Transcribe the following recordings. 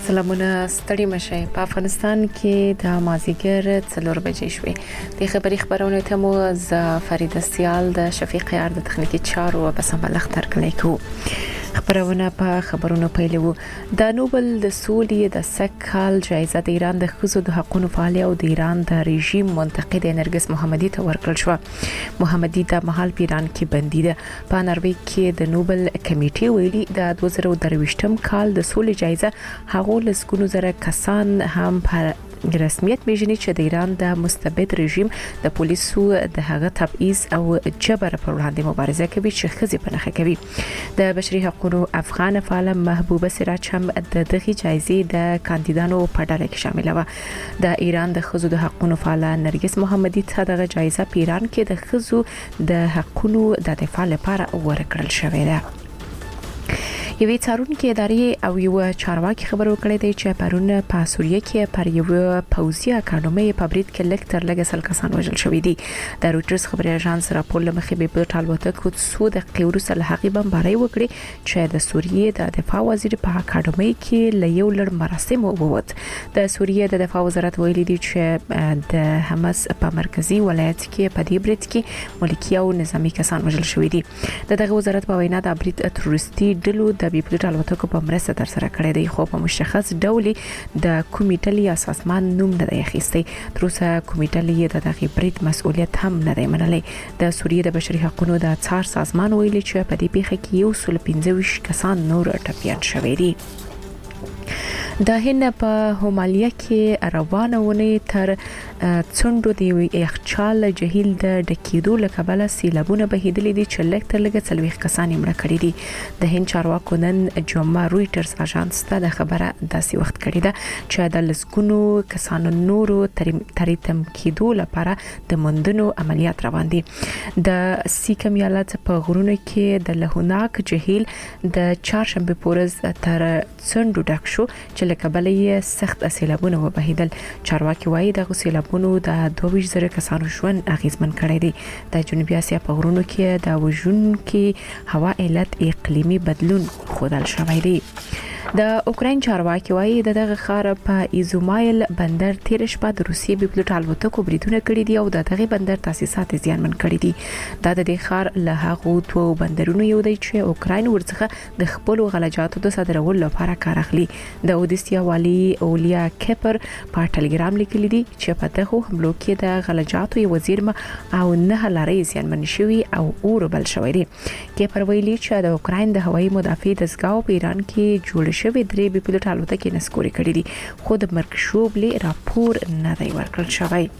سلامونه ستړي مشه په افغانستان کې د مازیګر 4 بجې شوې د خبرونه ته مو ز فرید سیال د شفیق یار د تخنیکی چارو په سمبلغ ترکلی کو خبرونه په خبرونو پیلو د نوبل د سولې د سکهال جایزه د ایران د خزو د حقوقو فعال او د ایران د رژیم منتقد نرګس محمدي ته ورکړل شو. محمدي د محل پیران کې بندي ده. په نروژ کې د نوبل کمیټې ویلي د 2023م کال د سولې جایزه هغه لسګونو زره کسان هم په رسمیت پیژني چې د ایران د مستبد رژیم د پولیسو د هغه تبعیض او جبر پر وړاندې مبارزه کوي چې خزي په نخښه کوي. د بشري حقوقو افغان فعال محبوبه سراج هم د دغه جایزې د کاندیدانو په ډله کې شامل و. د ایران د خزو د حقوقو فعال نرګس محمدي ته دغه جایزه په ایران کې د خزو د حقوقو د دفاع لپاره ورکړل شوې ده. یوې څارونکو ادارې او یو چارواکي خبرو کړې دی چې پرون په سوریه کې پر یو پوځي اکاډمي په برید کې لکټر لګسل کسان وژل شوې دي. د رويټرز خبري اژانس راپور لمخې به په ټالوته سو د قیورس الحقي بمباري وکړي چې د سوریه د دفاع وزیر په اکاډمي کې له یو لړ مراسم ووت. د سوریه د دفاع وزارت ویلي دی چې د حماس په مرکزی ولایت کې په دې برید کې ملکی او نظامی کسان وژل شوې دي. دغه وزارت په وینا د برید تروریستي ډلو د بیپلټ الوتکو په مرسته تر سره کړی دی خو په مشخص ډول د کومیټل یا سازمان نوم نه دی اخیستی. تر اوسه کومیټل د دغه برید مسؤلیت هم نه دی منلی. د سوریه د بشري حقوقو د څار سازمان ویلي چې په دې پیښه کې 115 کسان نور ټپيان شوي دي. د هند په همالیا کې روانونه تر څنډو دی یخچال جهیل د ډکیدو لکبله سیلابونه بهیدلې دي چې لکټر لګ څلويخ کسان مړه کړي دي. د هند چارواکو نن جمعه رويټرز اژانس ته د خبره داسې وخت کړی ده چې د لسګونو کسانو نورو تریتم کېدو لپاره د مندونو عملیات روان دي. د سیکم ایالت په غرونو کې د لهوناک جهیل د چهارشنبه پورز تر څنډو ډک شو چې لکبله یې سخت سیلابونه وبهیدل. چارواکي وایي د سیلابونو د 22,000 کسانو ژوند اغیزمن کړی دی. د جنوبي اسیا په غرونو کې د وژونکو هوا علت اقلیمي بدلون خودل شوی دی. د اوکراین چارواکي وایي دغه خار په ایزومایل بندر تیر شپه د روسیې بیپلټ الوتکو بریدونه کړي دي او دغه بندر تاسیسات زیانمن کړي دي. دا د دې خار له هغه دوه بندرونو یو دی چې اوکراین ورڅخه د خپل غلجاتو د صادرولو لپاره کار اخلي. د اودیسیا والی اولیا کپر په ټلګرام لیکلي دي چې په دغه حملو کې د غلجاتو یو وزیر او نه لاري زیانمن شوی او اوربل شوی دی. کپر ویلي چې د اوکراین د هوایي مدافع دستګاو په ایران کې جوړ شوی درې بیپلټ الوتکې نسکوري کړې دي خو د مرګ شوبلي راپور نه دی ورکړل شوی.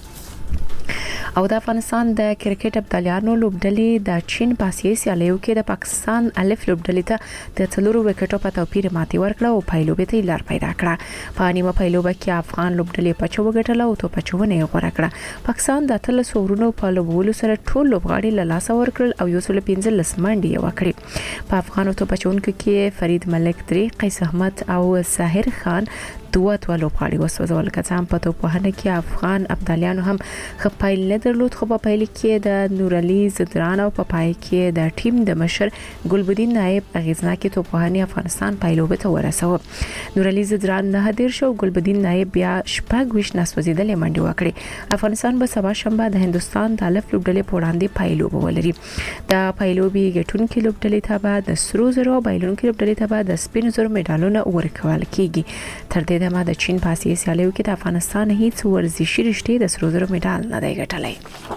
او د افغانستان د کرکټ ابطالیانو لوبډلې د چین په آسیایي سیالیو کې د پاکستان الف لوبډلې ته د 4 وکټو په توپیر ماتې ورکړه او پایلوبې ته لار پیدا کړه. په نیمه پایلوبه کې افغان لوبډلې په 4 وګټله او توپ چونه یې غوړه کړه. پاکستان د 13 ورونو په لوبولو سره ټول لوبغاړي له لاسه ورکړل او 115 منډې وکړې. په افغانو توپ چونکو کې فرید ملک درې، قیس احمد او ساحر خان دوه لوبغاړي وسوځول. کڅام په توپوهنه کې افغان ابطالیانو هم خپایل نه درلود خو په پایل کې د نورعلی زدران او په پای کې د ټیم د مشر ګلبدین نائب اغیزناکي توپوهنه افغانستان پایلوبه ته ورسوه. نورعلی زدران نه هدیر شو، ګلبدین نائب بیا شپږ ویش نسوځیدل منډه وکړي. افغانستان به سبا شنبه د هندستان د الف لوبډلې په وړاندې پایلوبه ولري. د پایلوبي ګټونکو لوبډلې ته به د سرو زرو بایلونکو لوبډلې ته به د سپین زرو میډالونه ورکول کیږي. تر دې د چین په آسیایي سیالیو کې د افغانستان هیڅ ورزشي رشتې د سرو زرو میډال نه دی ګټلی.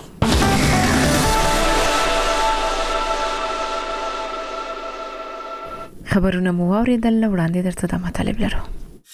خبرونه مو واوریدل، وړاندې درته د مطالب لرو.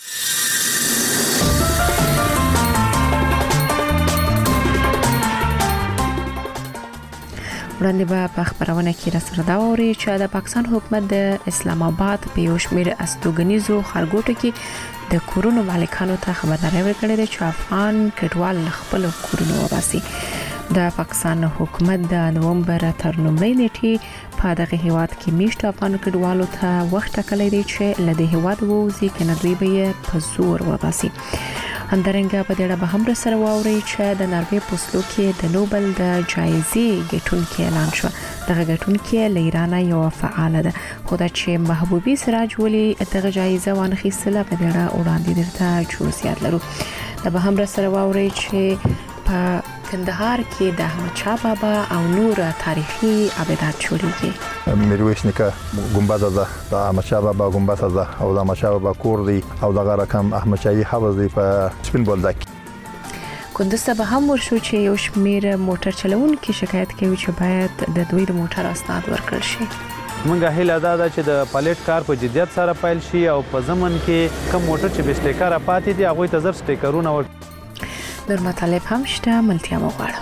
وړاندې په خبرونه کې رسره دا ووري چې د پاکستان حکومت د اسلام آباد په یو شمېر استوګنیزو خارګوټو کې د کورونو مالکانو ته خبرداري ورکړې ده چې افغان کډوال خپل کورونه وباسي. د پاکستان حکومت د نومبر تر لومړۍ نیټې په دغه هیواد کې میشت افغان کډوالو ته وخت ټاکلی دی چې له دې هیواد ووځي کنه دوی به په زور وباسي. همدارنګه په دې اړه به هم سره واوري چې د ناروې په اسلو کې د نوبل د جایزې ګټونکي اعلان شو. دغه ګټونکي له ایران یو فعال ده، خو دا چې محبوبي سراج ولي دغه جایزه وانخیستله په دې اړه وړاندې درته جزئیات لرو. دا به هم سره واوري چې په کندهار کې د احمد شاه بابا او نور تاریخي ابدات جوړیږي. میرویس نیکه ګمبد ده، د احمد شاه بابا ګمبد ده او د احمد شاه بابا کور دی او د رقم احمد شاهي حوض دی په سپین بولدک. کندوز ته به هم ورشو چې یو شمیر موټر چلوونکي شکایت کوي چې باید د دوی د موټر اسناد ورکړل شي. مونږه هیله ده چې د پالیټ کار په جدیت سره پیل شي او په ضمن کې کوم موټر چې به سټیکر پاتې دي هغه ته زر سټیکرونه نور مطالب هم شته، ملتیا مو غواړم.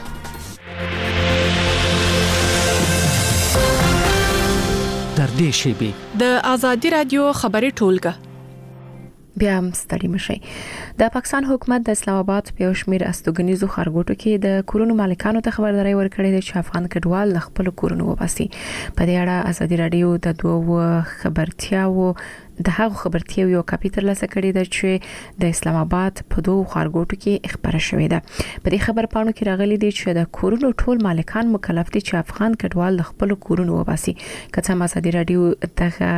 در دې شیبې د آزادي رادیو خبري ټولګه بیا هم ستړي مشي. د پاکستان حکومت د اسلام آباد په شمیر استوګنیزو خارګوټو کې د کورونو مالکانو ته خبرداري ورکړې ده چې افغان کډوال خپل کورونو وباسي. په دې اړه آزادي رادیو د دوه خبرتیاو د هغه خبرتیاو یو کاپی تر لاسه کړی ده چې د اسلام آباد په دوه خارګوټو کې خبره شوې ده. په دې خبر پاڼو کې راغلي دي چې د کورونو ټول مالکان مکلف دي چې افغان کډوال خپل کورونو وباسي. کله چې آزادي رادیو دغه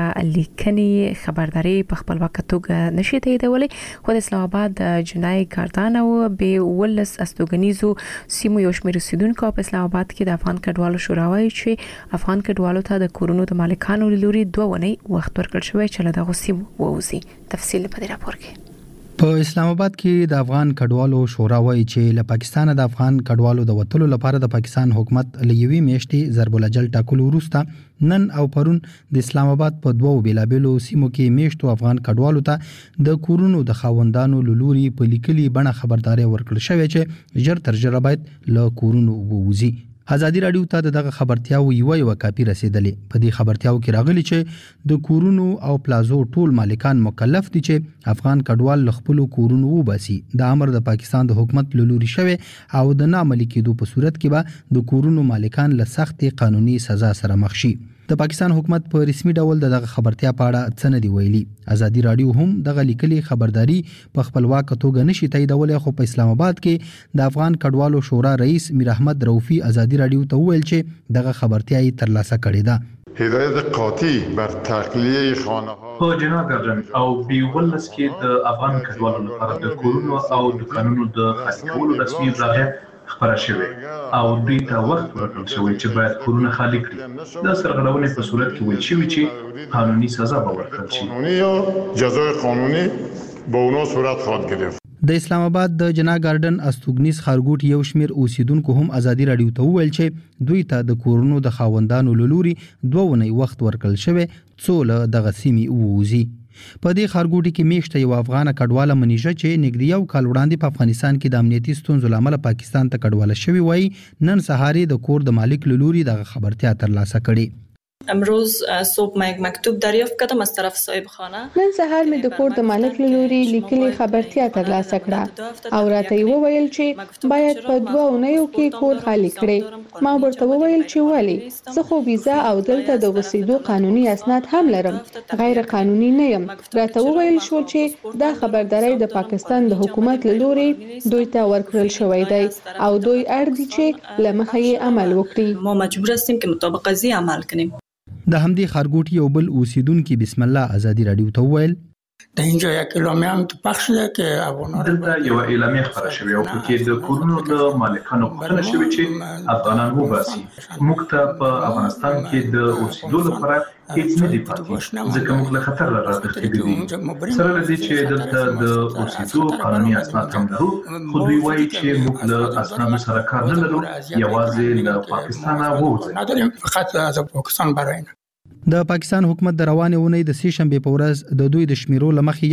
لیکنې خبرداري په خپل وخت توګه نشي تاییدولای، خو د اسلام آباد د جنای کارتان او به ولس استوګنیزو سیمو یو شمېر اوسیدونکو په اسلام آباد کې د افغان کډوالو شورا وايي چې افغان کډوالو ته د کورونو د مالکانو لوري 2 ونی وخت ورکړل شوی چې له سیمو ووزي. تفصیل په دې راپور کې. په اسلام آباد کې د افغان کډوالو شورا وایي چې له پاکستان د افغان کډوالو د وټلو لپاره د پاکستان حکومت لوي میشتي ضرب الجل ټاکلو وروسته نن او پرون د اسلام آباد په دوو بیلابلو سیمو کې میشتو افغان کډوالو ته د کورونو د خاوندانو لوري په لیکلي بڼه خبرداري ورکړل شوې چې ژر تر ژره باید له کورونو ووزي. آزادي رادیو ته دغه خبرتیاو یو کاپی رسیدلې. په دې خبرتیاو کې راغلي چې د کورونو او پلازو ټول مالکان مکلف دي چې افغان کډوال خپل کورونو وباسي. د امر د پاکستان د حکومت لوري شوی او د نامعلي کېدو په صورت کې به د کورونو مالکان له سخت قانوني سزا سره مخ شي. د پاکستان حکومت په رسمي ډول دغه خبرتیا په اړه څه نه دی ویلي. آزادي رادیو هم دغه لیکلي خبرداري په خپلواک توګه نشي تاییدولای، خو په اسلام آباد کې د افغان کډوالو شورا رئیس میر احمد روفي آزادي رادیو ته ویل چې دغه خبرتیا یې ترلاسه کړې ده. هدایت قاطع بر تخلیه خانه‌ها په جناب ګردن او بیولس کې د افغان کډوالو لپاره د کورونو او دکانونو د خاص کولو رسمي اطلاع خبره شوې او دوی ته وخت ورکړل شوی چې باید کورونه خالی کړي. د سرغړونې په صورت کې ویل شوی چې قانوني سزا به ورکړل شي. قانوني یا جزای قانوني به اونا صورت خواهد گرفت. د اسلام آباد د جنا ګارډن استوګنیز خارګوټ یو شمیر اوسیدونکو هم آزادي رادیو ته ویل چې دوی ته د کورونو د خاوندانو لوري 2 ونی وخت ورکړل شوی څو له دغه سیمې ووزي. په دې خارګوټي کې میشته یو افغان کډواله منیژه چې نږدې یو کال وړاندې په افغانستان کې د امنیتي ستونزو لامل پاکستان ته کډواله شوی وای، نن سهار د کور د مالک لوري د خبرتیا ترلاسه کړي. امروز صبح ما یک مکتوب دریافت کردم از طرف صاحب خانه. نن سهار می د کور د مالک لوري لیکلي خبرتیا ترلاسه کړه او راته وویل چې باید په 2 اونیو کې کور خالی کړي. ما ورته وویل چې ولی زه خو ویزا او دلته د وسیدو قانوني اسناد هم لرم، غیر قانوني نه یم. راته وویل شو چې دا خبرداري د پاکستان د حکومت لوري دوی ته ورکړل شوی دی او دوی اړ دي چې لمخه یې عمل وکړي. ما مجبور هستیم که مطابق قضیه عمل کنیم. د همدې خارګوټي یو بل اوسیدونکو بسم الله آزادي رادیو ته ویل د اینجا یک اعلامیه هم پخش شده که افغانان دلته یو اعلامیه خبره شوې او پکې د کورونو د مالکانو پوښتنه شوې چې افغانان وباسي. موږ ته په افغانستان کې د اوسېدو لپاره هیڅ نه دی پاتې ځکه موږ له خطر راغلي دي. سره لدې چې دلته د اوسېدو قانوني اسناد هم لرو، خو دوی وایي چې موږ له اسنادو سره کار نه لرو، یوازې له پاکستان ووځو. نداریم، فقط از پاکستان براینا. د پاکستان حکومت د روانې اونۍ د سې شنبه په ورځ د دوی د شمیرو لمخې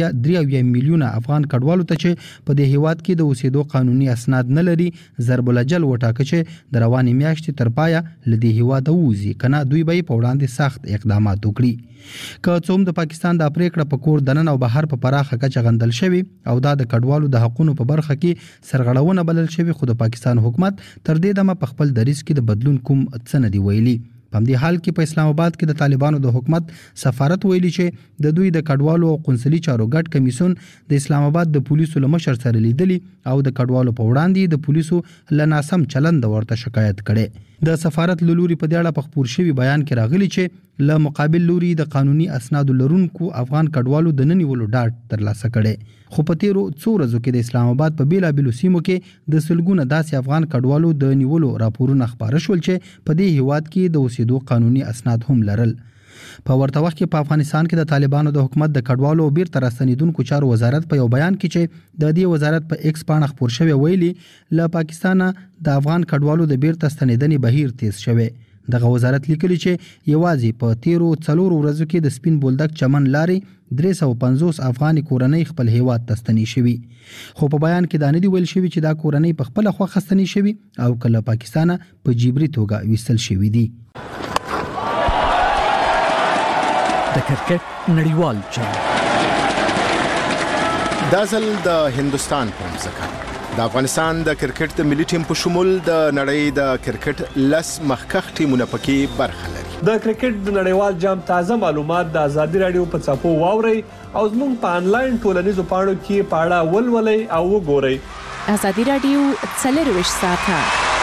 1.3 میلیونه افغان کډوالو ته چې په دې هیواد کې د اوسېدو قانوني اسناد نه لري ضرب الجل وټاکه چې د روانې میاشتې تر پایه لدې هیواد ووزي، کنه دوی به په وړاندې سخت اقدامات وکړي. که څوم د پاکستان د پریکړه په کور دنن او بهر په پراخه کچه غندل شوی او دا د کډوالو د حقوقو په برخه کې سرغړونه بلل شوی، خو د پاکستان حکومت تر دې دمه په خپل دریځ کې د بدلون کوم څه نه دی ویلي. په دې حال کې په اسلام آباد کې د طالبانو د حکومت سفارت ویلي چې د دوی د کډوالو او قونسلي چارو ګډ کمیسیون د اسلام آباد د پولیسو له مشر سره لیدلی او د کډوالو په وړاندې د پولیسو له ناسم چلند ورته شکایت کړي. د سفارت لوري په دې اړه په خبر شوی بیان کې راغلی چې له مقابل لوري د قانوني اسناد لرونکو افغان کډوالو د ننیولو ډاډ ترلاسه کړي. خو په تیرو څو ورځو کې د اسلام آباد په بیلابېلو سیمو کې د سلګونه داسې افغان کډوالو د نیولو راپورونه خبره شول چې په دې هیواد کې د اوسېدو قانوني اسناد هم لرل. په ورته وخت کې په افغانستان کې د طالبانو د حکومت د کډوالو او بیرته راستنیدونکو چارو وزارت په یو بیان کې چې د دې وزارت په ایکس پاڼه خبر شوی ویلي له پاکستان د افغان کډوالو د بیرته ستنیدنې بهیر تیز شوی. دغه وزارت لیکلی چې یوازې په تیرو 4 ورځو کې د سپین بولدک چمن لارې 350 افغاني کورنۍ خپل هیواد ته ستنې شوي. خو په بیان کې دا نه دی ویل شوی چې دا کورنۍ په خپل خوښه ستنې شوي او کله پاکستان په جبري توګه ویستل شوي دي. د کرکټ نړیوال جام دا ځل د هندستان په ځکه د افغانستان د کرکټ د ملي ټیم په شمول د نړۍ د کرکټ لس مخکښ ټیمونه پکې برخه لري. د کرکټ د نړیوال جام تازه معلومات د ازادي رادیو په صفحو واورئ او زموږ په انلاین ټولنیزو پاڼو کې پاړه ولولئ او وګورئ. ازادي رادیو 24 ساعته.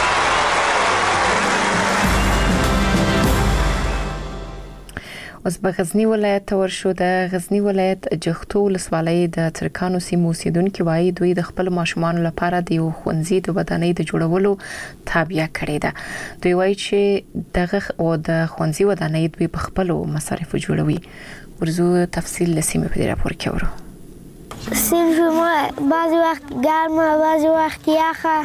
اوس په غزنی ولایت ورشو. د غزنی ولایت جغتو ولسوالۍ د ترکانو سیمو اوسیدونکو وایي دوی د خپل ماشومان لپاره د یو ښوونځي د ودانۍ د جوړولو تابع کړی ده. دوی وایي چې دغه او د ښوونځي ودانۍ دوی په خپل مصارف جوړوي. ورزو تفصیل لسیمه په راپور کې ورو. سیم بعضی وقت گرمه بعضی وقت یخه.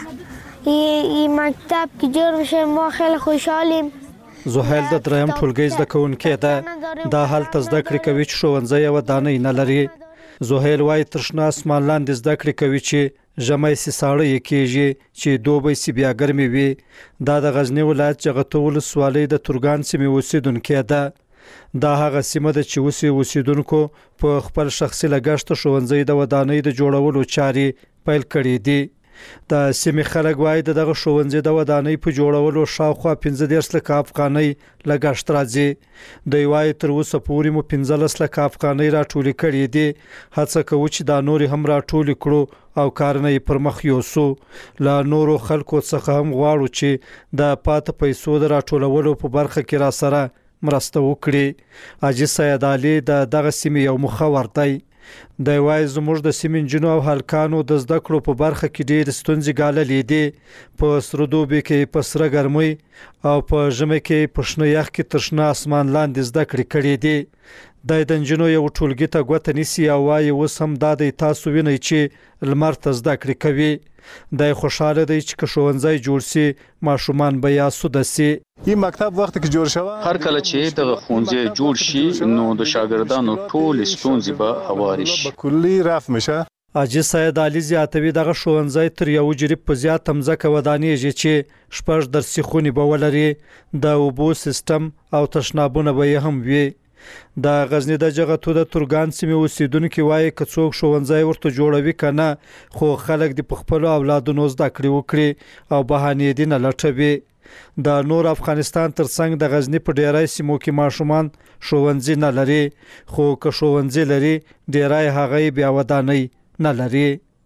این مکتب که جور میشه ما خیلی خوشحالیم. زهیل د دریم ټولګي زده کوونکې ده. دا هلته زده کړې کوي چې ښوونځی او ودانۍ نه لري. زهیل وايي تر شنه اسمان لاندې زده کړې کوي چې ژمی سي ساړه یې کېږي چې دوبی سي بیا ګرمي وي. دا د غزنی ولایت جغتو ولسوالۍ د ترکان سیمې اوسیدونکې ده. دا هغه سیمه ده چې اوس اوسیدونکو په خپل شخصي لګښت ښوونځی د ودانۍ د جوړولو چارې پیل کړې دي. د سیمې خلک وایي دغه ښوونځي د ودانۍ په جوړولو شاوخوا 15 لک افغانۍ لګښت راځي. دوی وایي تر اوسه پورې مو 15 لک افغانۍ راټولې کړې دي. هڅه کوو چې دا نور هم راټولې کړو او کارونه پر مخ یوسو. له نورو خلکو څخه هم غواړو چې د پات پیسو د راټولولو په برخه کې را سره مرسته وکړي. حاجي سید علي دغه سیمې یو مخور دی. د وای زموږ د سیمین جنو او هلکانو د زده کړو په برخه کې ډېر ستونزې ګاللې دي. په سره دوبي کې په سره ګرمۍ او په ژمي کې په شنه یخ کې تر شنه اسمان لاندې زده کړې کړې دي. د جنو یو ټولګي ته ګوته نیسي او وایي اوس هم دا د تاسو وینئ چې لمر ته زده کړې کوي. د خوشاله دی چې ښوونځی جوړ سي ماشومان به یا سوده سي. این مکتب وخت کې جوړ شوه هر کله چې د ښوونځی جوړ شي نو د شاګردانو ټول ستونزې به هواري شي. کلی رفع میشه. حاجي سید علي زیاتوي دغه ښوونځی تر یو جریب په زیات مځکه ودانېږي چې شپږ درسي خونې به ولري. د اوبو سیستم او تشنابونه به هم وي. د غزنی د جغتو د ترکان سیمې اوسیدونکو وایي که څوک ښوونځی ورته جوړوي کنه خو خلک د خپل اولادونو زده کړې وکړي او بهانې دي نه لټوي. د نور افغانستان ترڅنګ د غزنی په ډیرای سیمو کې ماشومان ښوونځي نه لري. خو که ښوونځي لري ډیرای هغه بیا ودانۍ نه لري.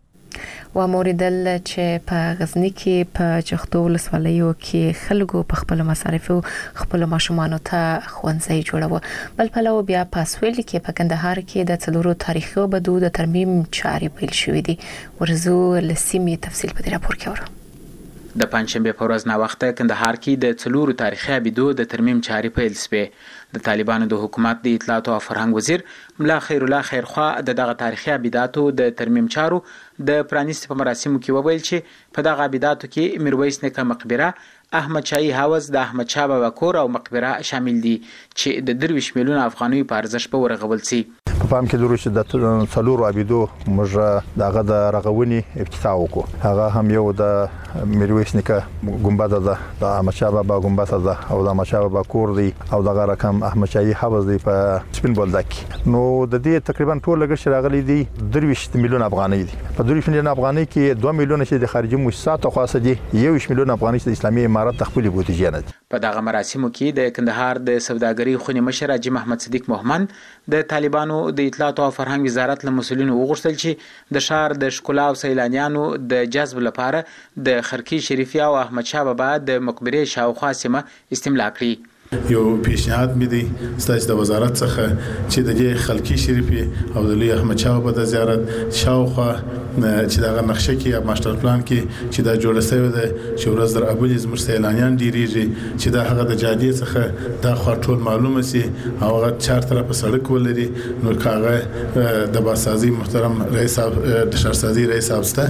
و موریدل چې په غزنی کې په جغتو ولسوالیو کې خلکو په خپل مصارف خپل ماشومان ته ښوونځي جوړو. بل پلو بیا په سویل کې په کندهار کې د څلورو تاریخي بدو د ترمیم چارې پیل شوې دي. ورزو لسیمه تفصیل په راپور کې ورو. د پنځشنبه په ورځ نا وخته کندهار کې د څلورو تاریخي بدو د ترمیم چارې پیل شوې. د طالبانو د حکومت د اطلاعات او فرهنګ وزیر ملا خیر الله خیرخوا دغه تاریخي ابیداتو د ترمیم چارو د پرانیست په مراسمو کې وویل چې په دغه ابیداتو کې میرویس نیکه مقبره، احمد شاهي حوض، د احمد شاه بابا کور او مقبره شامل دي چې د 23 میلیون افغانۍ په ارزښت به ورغول شي. په پام کې لرو چې د څلورو ابیدو موږ دغه د رغونې افتتاح وکړو. هغه هم یو د میرویس نیکه ګمبد ده، د احمد شاه بابا ګمبد ده او د احمد شاه بابا کور دی او دغه رقم احمد شاهي حوض دی په سپین بولدک. نو د دې تقریبا ټول لګښت راغلي دي 23 میلیون افغانۍ دي. په 23 میلیون افغانۍ کې 2 میلیون چې د خارجي مؤسساتو خاصه دي، 1 میلیون افغانۍ د اسلامي امارات خپل بودیجه نه. په دغه مراسمو کې د کندهار د سوداګرۍ خونې مشر حاجي محمد صدیق مومن د طالبانو د اطلاعات او فرهنګ وزارت له مسولینو وغوښتل چې د ښار د ښکلا او سیلانیانو د جذب لپاره د خرکی شریفي او احمد شاه بابا د مقبرې شاوخوا سیمه استملا کړي. یو پیشنهاد مې دی ستاسو د وزارت څخه چې د دې خلکی شریفي او د لوی احمد شاه بابا د زیارت شاوخوا چې دغه نقشه کې یا ماستر پلان کې چې دا جوړ شوی دی چې ورځ در ابل زموږ سیلانیان ډیریږي چې دا هغه د جادې څخه دا خو ټول معلومه سي او هغه چار طرفه سړک ولري نو کاغه د باسازي محترم رئیس د شهرسازي رئیس افسته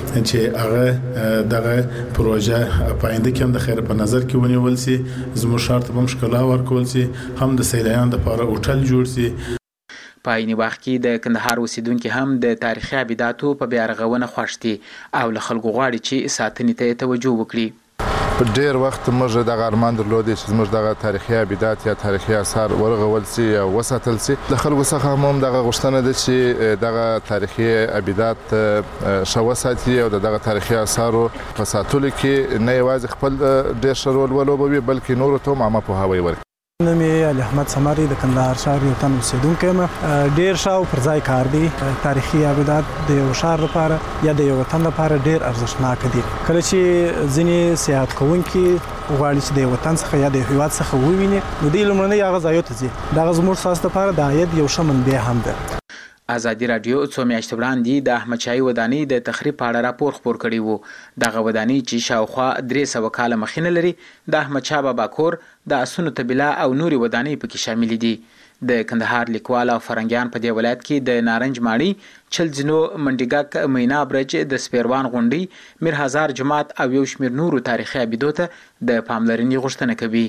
چې هغه دغه پروژه پاینده کې د خیر په نظر کې ونیول سي زموږ شرط مشکل ورکول سي هم د سیلانیانو لپاره هوټل جوړ سي. په عین وخت کې د کندهار اوسیدونکو هم د تاریخي ابداتو په بیا رغونه خوښ دي او له خلکو غواړي چې ساتنې ته توجه وکړي. په ډیر وخت موږ د ارمان درلودې چې موږ دغه تاریخي ابدات یا تاریخي آثار ورغول سي او وساتل سي. د خلکو څخه هم دغه غوښتنه ده چې دغه تاریخي ابدات شو وساتي او دغه تاریخي آثار په ساتلو کې نه یوازې خپل ډیر شرول ولوبوي بلکې نور ته هم عامه پوهاوی ورکړي. نومي علي احمد سماري د کندهار ښار یو تن اوسیدونکی یم. ډیر شاو پر ځای کار دی. تاریخي ابدات د یو ښار لپاره یا د یو وطن لپاره ډیر ارزښتناک دي. کله چې ځینې سیاحت کوونکي غواړي چې د وطن څخه یا د هیواد څخه وویني نو د لمړنۍ هغه ځایو ته ځي. دغه زموږ ساس لپاره د عاید یو ښه منبع هم ده. ازادي رادیو څو میاشتې وړاندې د احمد شاهي ودانۍ د تخریب په اړه راپور خپور کړی وو. دغه ودانۍ چې شاوخوا 300 کاله مخینه لري د احمد شاه بابا کور د اسونو طبیله او نوري ودانۍ پکې شامل دي. د کندهار لیکوال او فرنګیان په دې ولایت کې د نارنج ماڼۍ، چلزینو، منډیګک، مینا برج، د سپیروان غونډۍ، میر هزار جماعت او یو شمېر نورو تاریخي ابدو ته د پاملرنې غوښتنه کوي.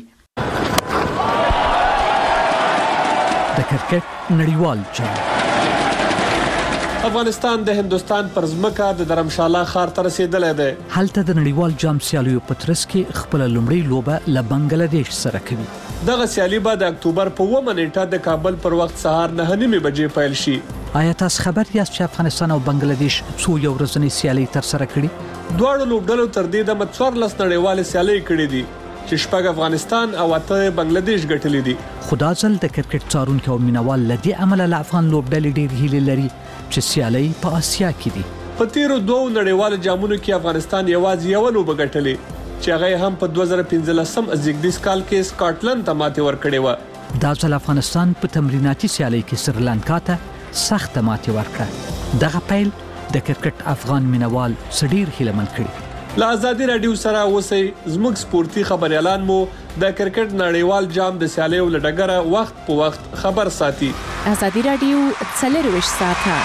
د کرکټ نړیوال جام افغانستان د هندستان پر ځمکه د درمشاله ښار ته رسیدلی دی. هلته د نړیوال جام سیالیو په ترڅ کې خپل لومړی لوبه له بنگلاديش سره کوي. دغه سیالي به د اکتوبر په 9 نیټه د کابل پر وخت سهار 9:30 بجې پیل شي. آیا تاسو خبر یاست چې افغانستان او بنگلاديش څو یو ورځنۍ سیالي تر سره کړي؟ دواړو لوبډلو تر دې دمه 14 نړیوالې سیالۍ کړې دي چې 6 افغانستان او 8 بنگلاديش ګټلې دي. خدا ځل د کرکټ څارونکو او مینوال لدی عمل له افغان لوبډلې ډېر هیله لري چې سیالي په آسیا کې دي. په تیرو 2 نړیوالو جامونو کې افغانستان یوازې یو لوبه ګټلې چې هغه هم په 2015 زیږدیز کال کې سکاټلند ته ماتې ورکړې و. دا ځل افغانستان په تمریناتي سیالي کې سریلانکا ته سخت ماتې ورکړه. دغه پیل د کرکټ افغان مینوال سړیر هیلمن کړي. له ازادي رادیو سره اوسئ. زموږ سپورتي خبريالان مو د کرکټ نړیوال جام د سیالیو له ډګره وخت په وخت خبر ساتي. ازادي رادیو 24 ساعته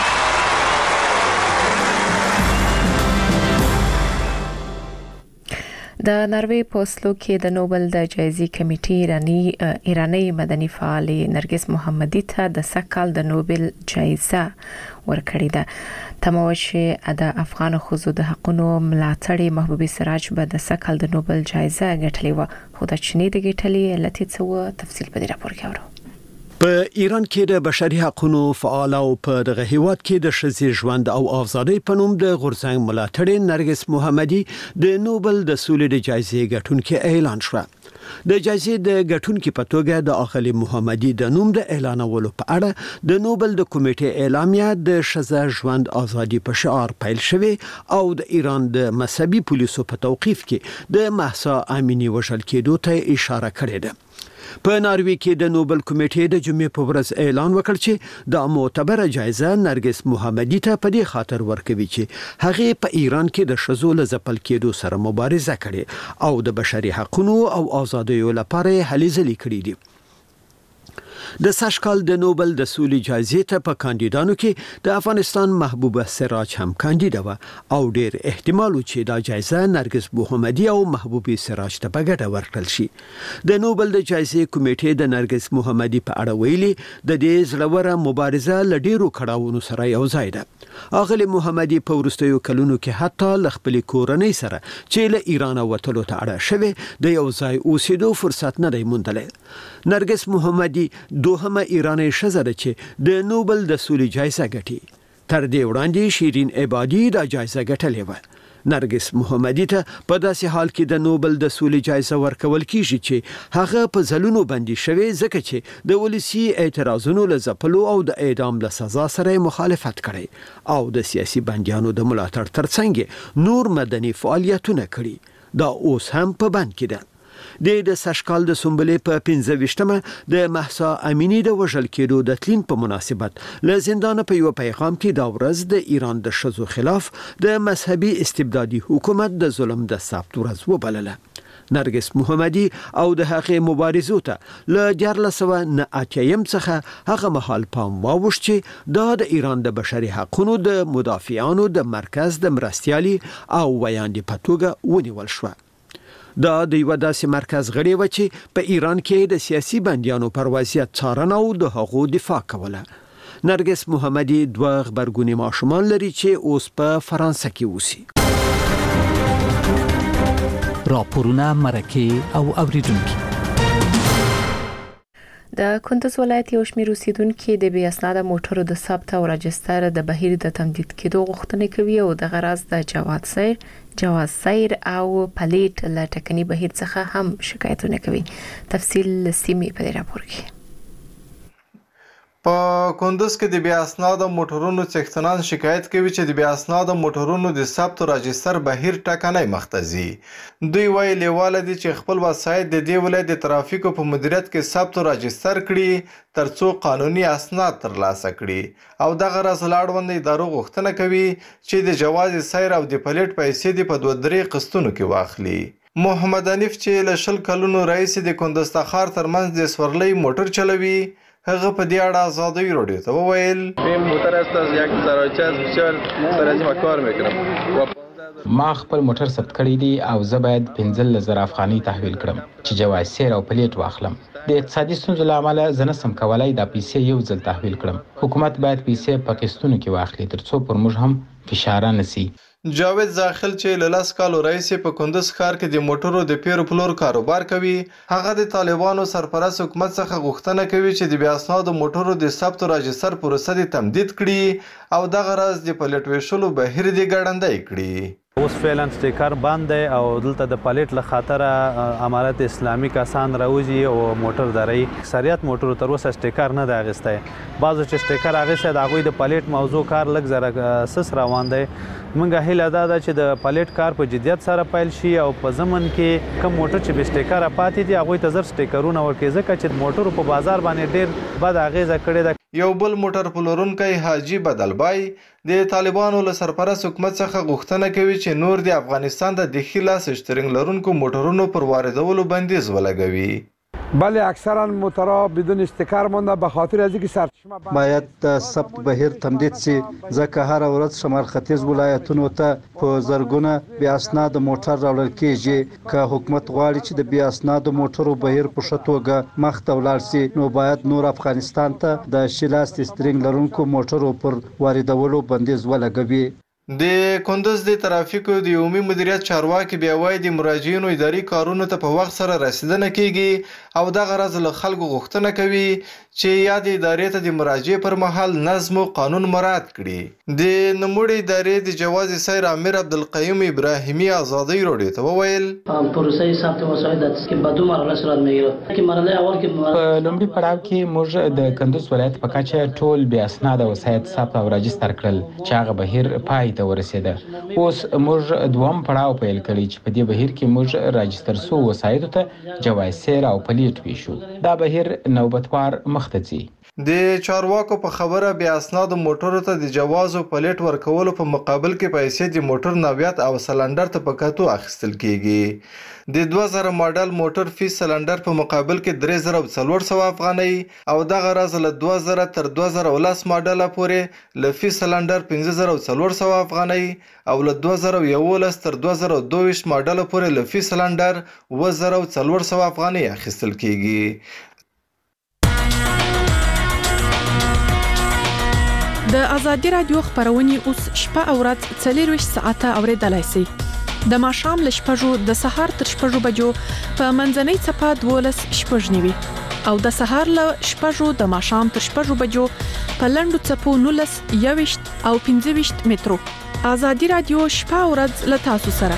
د ناروې په اسلو کې د نوبل د جایزې کمیټې ایرانی مدني فعال نرګس محمدي ته د سکهال د نوبل جایزه ورکړې ده. تموشه د افغان ښځو د حقوقو ملاتړ محبوبي سراج به د سکهال د نوبل جایزه ګټلې و خو د چینی د ګټلې علت څه تفصیل په دې راپور کې اورو. په ایران کې د بشري حقوقو فعال او په دغه هیواد کې د ښځې ژوند او آزادۍ په نوم د غورځنګ ملاتړ نرګس محمدي د نوبل د سولې د جایزې ګټونکو اعلان شو. د جایزې د ګټونکو په توګه د اخلی محمدي د نوم د اعلانولو په اړه د نوبل د کمیټې اعلامیه د ښځې ژوند آزادي په شعار پیل شوه او د ایران د مذهبي پولیسو په توقیف کې د مهسا امینی وژل کېدو ته اشاره کړې ده. په ناروې کې د نوبل کمیټې د جمعې په ورځ اعلان وکړ چې د معتبره جایزه نرګس محمدي ته په دې خاطر ورکوي چې هغه په ایران کې د ښځو له ځپل کېدو سره مبارزه کړې او د بشري حقوقو او آزادیو لپاره هلې ځلې کړې دي. د سشکال د نوبل د سولې جایزې ته په کاندیدانو کې د افغانستان محبوبه سراج هم کاندیدا و او ډیر احتمال چې دا جایزه نرګس محمدي او محبوبي سراج ته په ګډه ورکړل شي. د نوبل د جایزې کمیټې د نرګس محمدي په اړه ویلي د دې زړوره مبارزه ل ډیرو کړهونو سره یو ځای ده. اغلی محمدي په ورستیو کلونو کې حتی ل خپل کورنۍ سره چې له ایران وتلو ته اړه شوه د یو ځای اوسېدو فرصت نه دی موندلی. نرګس محمدي دوهمه ایرانی ښځه ده چې د نوبل د سولې جایزه ګټي. تر دې وړاندې شیرین عبادي دا جایزه ګټلې و. نرګس محمدي ته په داسې حال کې د نوبل د سولې جایزه ورکول کیږي چې هغه په ځلونو بندي شوی ځکه چې د ولسی اعتراضونو له ځپلو او د اعدام له سزا سره مخالفت کړي او د سیاسي بندیانو د ملاتړ ترڅنګ نور مدني فعالیتونه کړي دا اوس هم په بند کې ده. د سشکال د سنبلې په 15مه د مهسا امینی د وژل کېدو د تلین په مناسبت له زندان په یو پیغام کې دا ورځ د ایران د ښځو خلاف د مذهبي استبدادي حکومت د ظلم د ثبت ورځ وبلله. نرګس محمدي او د هغې مبارزو ته له 1980 څخه هغه مهال پام واوښت چې دا د ایران د بشري حقوقو د مدافعانو د مرکز د مرستیالي او ویاندې په توګه ونیول شوه. دا د یو داسې مرکز غړي و چې په ایران کې د سیاسي بندیانو پر وضعیت څارنه او د هغو دفاع کوله. نرګس محمدي 2 غبرګوني ماشومان لري چې اوس په فرانسه کې اوسي. راپورونه مرکه او اوریدونکو. د کندز ولایت یو شمېر اوسیدونکو د بې اسناده موټرو د ثبت او راجستر د بهیر د تمدید کېدو غوښتنه کوي او د غرض د جواز سیر او پلیټ له ټکني بهیر څخه هم شکایتونه کوي. تفصیل سیمې په راپور کې. په کندز کې د بې اسناده موټرونو څښتنان شکایت کوي چې د بې اسناده موټرونو د ثبت او راجستر بهیر ټکنی مختزي. دوی وایي لیواله دي چې خپل وسایط د دې ولایت د ترافیکو په مدیریت کې ثبت او راجستر کړي ترڅو قانوني اسناد ترلاسه کړي او دغه راز لاړوند ادارو غوښتنه کوي چې د جواز سیر او د پلیټ پیسې د په 2-3 قسطونو کې واخلي. محمد حنیف چې له 20 کلونو رئیس د کندز تخار ترمنځ د سورلۍ موټر چلوي هغه په دې اړه آزادۍ رادیو ته وویل این موتر است از یک سراچه بسیار سرازی کار میکنم. ما خپل موټر ثبت کړی دی او زه باید 15,000 افغانۍ تحویل کړم چې جواز سیر او پلیټ واخلم. د اقتصادي ستونزو له امله زه نسم کولای دا پیسې یو ځل تحویل کړم. حکومت باید پیسې په قسطونو کې واخلي ترڅو پر موږ هم فشار نه سي. جاوید زاخل چې له 10 کالو رئیس په کندز ښار کې د موټرو د پیرو پلور کاروبار کوي هغه د طالبانو سرپرست حکومت څخه غوښتنه کوي چې د بې اسنادو موټرو د ثبت او راجستر پروسه د تمدید کړي او دغه راز د پلیټ ویشلو بهیر د ګړندی کړي. اوس فعلا سټیکر بند دی او دلته د پلیټ له خاطره امارت اسلامي کسان راوځي او موټر دري اکثریت موټرو تر اوسه سټیکر نه دی اغستی. بعضو چې سټیکر اغستی د هغوی د پلیټ موضوع کار لږ زره سس روان دی. موږ هیله دا ده چې د پلیټ کار په جدیت سره پیل شي او په ضمن کې کوم موټر چې به سټیکر پاتې دي هغوی ته زر سټیکرونه ورکړي ځکه چې موټرو په بازار باندې ډېر بد اغیزه کړې ده. یو بل موټر پلورونکی حاجی بدلبای د طالبانو له سرپرست حکومت څخه غوښتنه کوي چې نور د افغانستان د داخلي لاس شترنګ لرونکو موټرونو پر واردولو بندیز ولګوي. بله اکثرا موتورها بدون استیکر مونده به خاطر از اینکه سرچشمه باید د ثبت بهیر تمدید شي ځکه هر ورځ شمال ختیځ ولایتونو ته په زرګونه بې اسناده موټر راوړل کیږي. که حکومت غواړي چې د بې اسناده موټرو بهیر په ښه توګه مخ ته ولاړ شي نو باید نور افغانستان ته د شیلاس سترینګ لرونکو موټرو پر واردولو بندیز ولګوي. د کندز د ترافیکو د عمومي مدیریت چارواکي بیا وایي د مراجعینو اداري کارونو ته په وخت سره رسیدنه کیږي او دغه راز له خلکو غوښتنه کوي چې یاد ادارې ته د مراجعې پر مهال نظم او قانون مراعات کړي. د نوموړي ادارې د جواز سیر امیر عبدالقیوم ابراهیمی آزادۍ رادیو ته وویل پروسه ثبت وسایط که به 2 مرحله صورت میگیرد که مرحله اول که په لومړي پړاو کې موږ د کندز ولایت په کچه ټول بې اسناده وسایط ثبت او راجستر کړل چې هغه بهیر پای ته ورسېده. اوس موږ دوم پړاو پیل کړی چې په دې بهیر کې موږ راجستر سو وسایطو ته جواز سیر او پلیټ ویشو. دا بهیر نوبتوار مخته ځي. د چارواکو په خبره بیا اسناد موټرو ته د جواز او پلیټ ورکولو په مقابل کې پیسې د موټر نوعیت او سلندر ته په کتو اخیستل کیږي. د 2000 ماډل موټر فی سلندر په مقابل کې 3400 افغانۍ او دغه راز له 2000 تر 2010 ماډل پورې له فی سلندر 5400 افغانۍ او له 2011 تر 2022 ماډل پورې له فی سلندر 2400 افغانۍ اخیستل کیږي. د ازادي رادیو خبرونه اوس شپه او ورځ 24 ساعته اوریدلای شئ. د ماښام له 6 د سهار تر 6 بجو په منځنۍ چپه 12 شپږ نیوي او د سهار له 6 د ماښام تر 6 بجو په لنډو چپو 19 21 او 25 مترو ازادي رادیو شپه او ورځ له تاسو سره.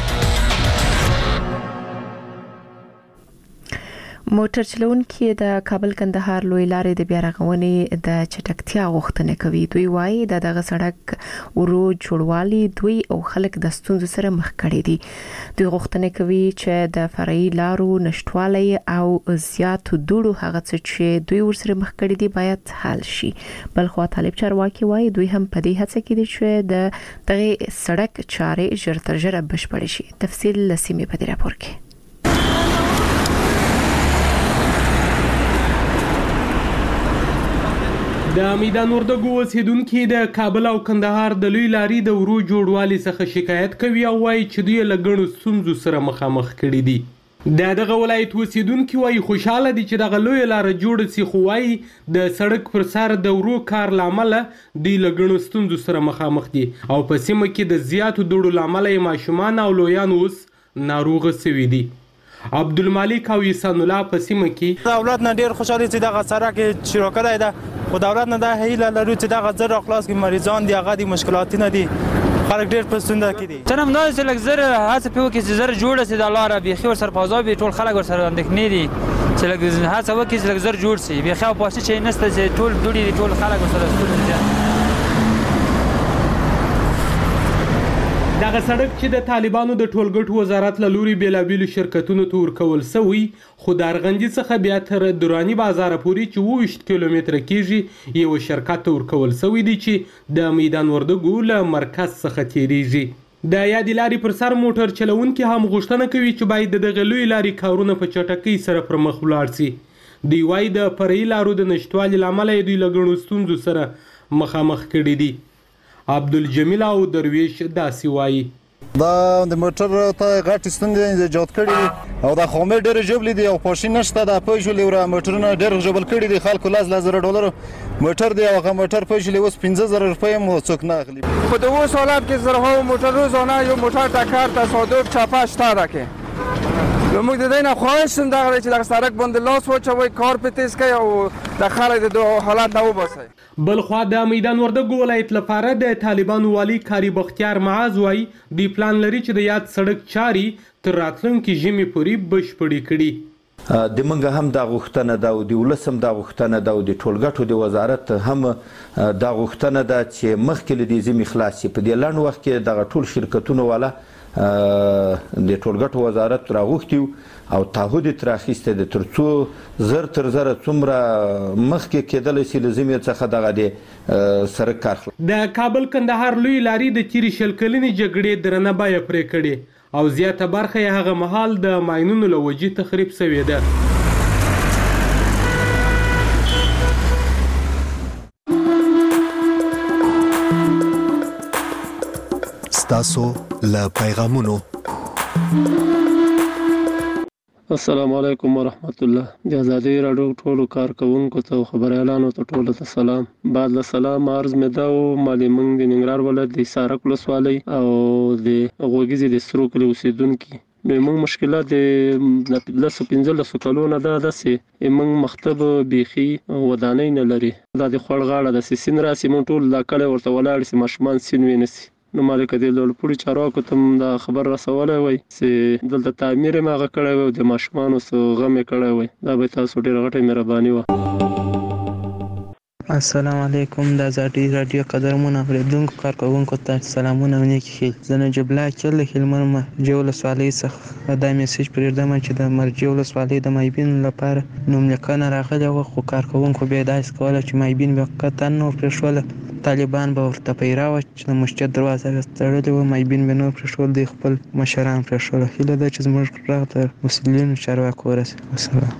موټر چلونکي د کابل کندهار لوی لارې د بیا رغونې د چټکتیا غوښتنه کوي. دوی وایي د دغه سړک ورو جوړوالي دوی او خلک د ستونزو سره مخ کړي دي. دوی غوښتنه کوي چې د فرعي لارو نشټوالي او زیاتو دوړو هغه څه چې دوی ورسره مخ کړي دي باید حل شي. بلخو طالب چارواکي وایي دوی هم په دې هڅه کې دي چې د دغه سړک چارې ژر تر ژره بشپړ شي. تفصیل لسیمه په دې راپور کې. د میدان وردګو اوسیدونکو د کابل او کندهار د لوی لارې د ورو جوړوالي څخه شکایت کوي او وايي چې دوی له ګڼو ستونزو سره مخامخ کړي دي. دغه ولایت اوسیدونکو وايي خوشاله دي چې دغه لوی لار جوړ شي، خو وايي د سړک پر سر د ورو کار لامل دوی له ګڼو ستونزو سره مخامخ دي او په سیمه کې د زیاتو دوړو لامل یې ماشومان او لویان اوس ناروغه شوي دي. عبدالمالک او احسان الله په سیمه کې دولت نه ډیر خوشاله چې دغه سړک شروع کړی ده او دولت نه د هیله لري چې دغه زر خلاص کې مریضان دي هغه د مشکلات نه دي خلک ډیر پسنده کړي. تنم نه چې لږ زر هڅه پیو کې چې زر جوړ شي د لاره به خو سر پازو به ټول خلک ور سره اندېښنې دي چې لږ هڅه وکړي چې لږ زر جوړ شي به خو پاسه چې نسته چې ټول دوړي ټول خلک ور سره ستونزې. دغه سړک چې د طالبانو د ټولګټو وزارت له لوري بیلابیلو شرکتونو ته ورکول شوی خو د ارغندې څخه بیا تر دراني بازار پورې چې 20 کیلومتره کېږي یو شرکت ته ورکول شوی دی چې د میدان وردګو له مرکز څخه تیریږي. د یادې لارې پر سر موټر چلونکي هم غوښتنه کوي چې باید د دغه لوی لارې کارونه په چټکۍ سره پر مخ ولاړ شي. دوی وایي د فرعي لارو د نشتوالي له امله دوی له ګڼو ستونزو سره مخامخ کړي دي. عبدالجمیل او درویش داسې وایي دا د موټر ته غټ ستونزې ایجاد کړي او د خامې ډېر جبلې دي او پاشین نشته د پېژلې ور موټرونه ډېر جبل کړي دي خلکو $10,000 موټر دی او هغه موټر پېژلې اوس $15,000 مو څوک نه اخلي. په دغه حالت کې زرهاو موټر روزانه یو موټر ټکر تصادف چاپه شته راکې موږ د دې نه خواهش کوم چې د سړک باندې لاس واچوي کار په تیز کوي او د خلک د حالت نه وباسي. بلخوا د میدان وردګو ولایت لپاره د طالبانو والی کاری بختیار معاذ وایي دی پلان لري چې د یاد سړک چاري تر راتلونکي ژمي پورې بشپړې کړي. د منګه هم د غوښتنه ده او د ولسم د غوښتنه ده او د ټولګټو د وزارت هم د غوښتنه ده چې مخکې له دې ژمي خلاص شي. په دې لنډ وخت کې دغه ټول شرکتونه والا د ټولګټو وزارت راغوښتي او تعهد تر اخیسته د ترڅو زر تر زر څومره مخکې کېدل شي لزمي څخه دغه د سړک کار. د کابل کندهار لوی لارې د تیری شل کلنې جګړې درنه بایه پرې کړې او زیاته برخه یې هغه مهال د ماینونو له وجې تخریب شوې ده. ستاسو له پیغامونو. السلام علیکم ورحمت الله. د ازادي راډیو ټولو کارکونکو ته او خبريالانو ته ټولو ته سلام. بعد له سلام عرض مې دا و مالي موږ د ننګرهار ولایت د سارک ولسوالۍ او د غوږیزې د سرو کلي اوسېدونکي نو موږ مشکلات د 15 کلونو دا داسې موږ مکتب بیخي ودانۍ نه لري. دا د خوړ غاړه د سین راسي موږ ټول دا کله ورته ولاړ سي ماشومان سین وینسي. نو مالک د لوړپوړي چارواکو ته دا خبر رسولی وای چې دلته تعمیر یې هغه کړی وی او د ماشومانو څه غم یې کړی وی. دا به تاسو ډېره غټه مهرباني وه. السلام علیکم. د ازادي راډیو قدرمن اوریدونکو کارکوونکو ته سلامونه او نیکې ښې. زه نجیب الله اکل له هلمند مرجې ولسوالۍ څخه دا میسیج پرېږدم چې د مرجې ولسوالۍ د مایبینو لپاره نوملیکنه راغلې وه خو کارکوونکو بیا داسې کوله چې مایبین به قطعا نه پرېښوله. طالبان به ورته پیراوه چې د مسجد دروازه تړلې وه مایبین به نه پرېښول دوی خپل مشران پرېښوله. هیله ده چې زموږ غږ د مسؤلینو چارواکو ورسي. والسلام.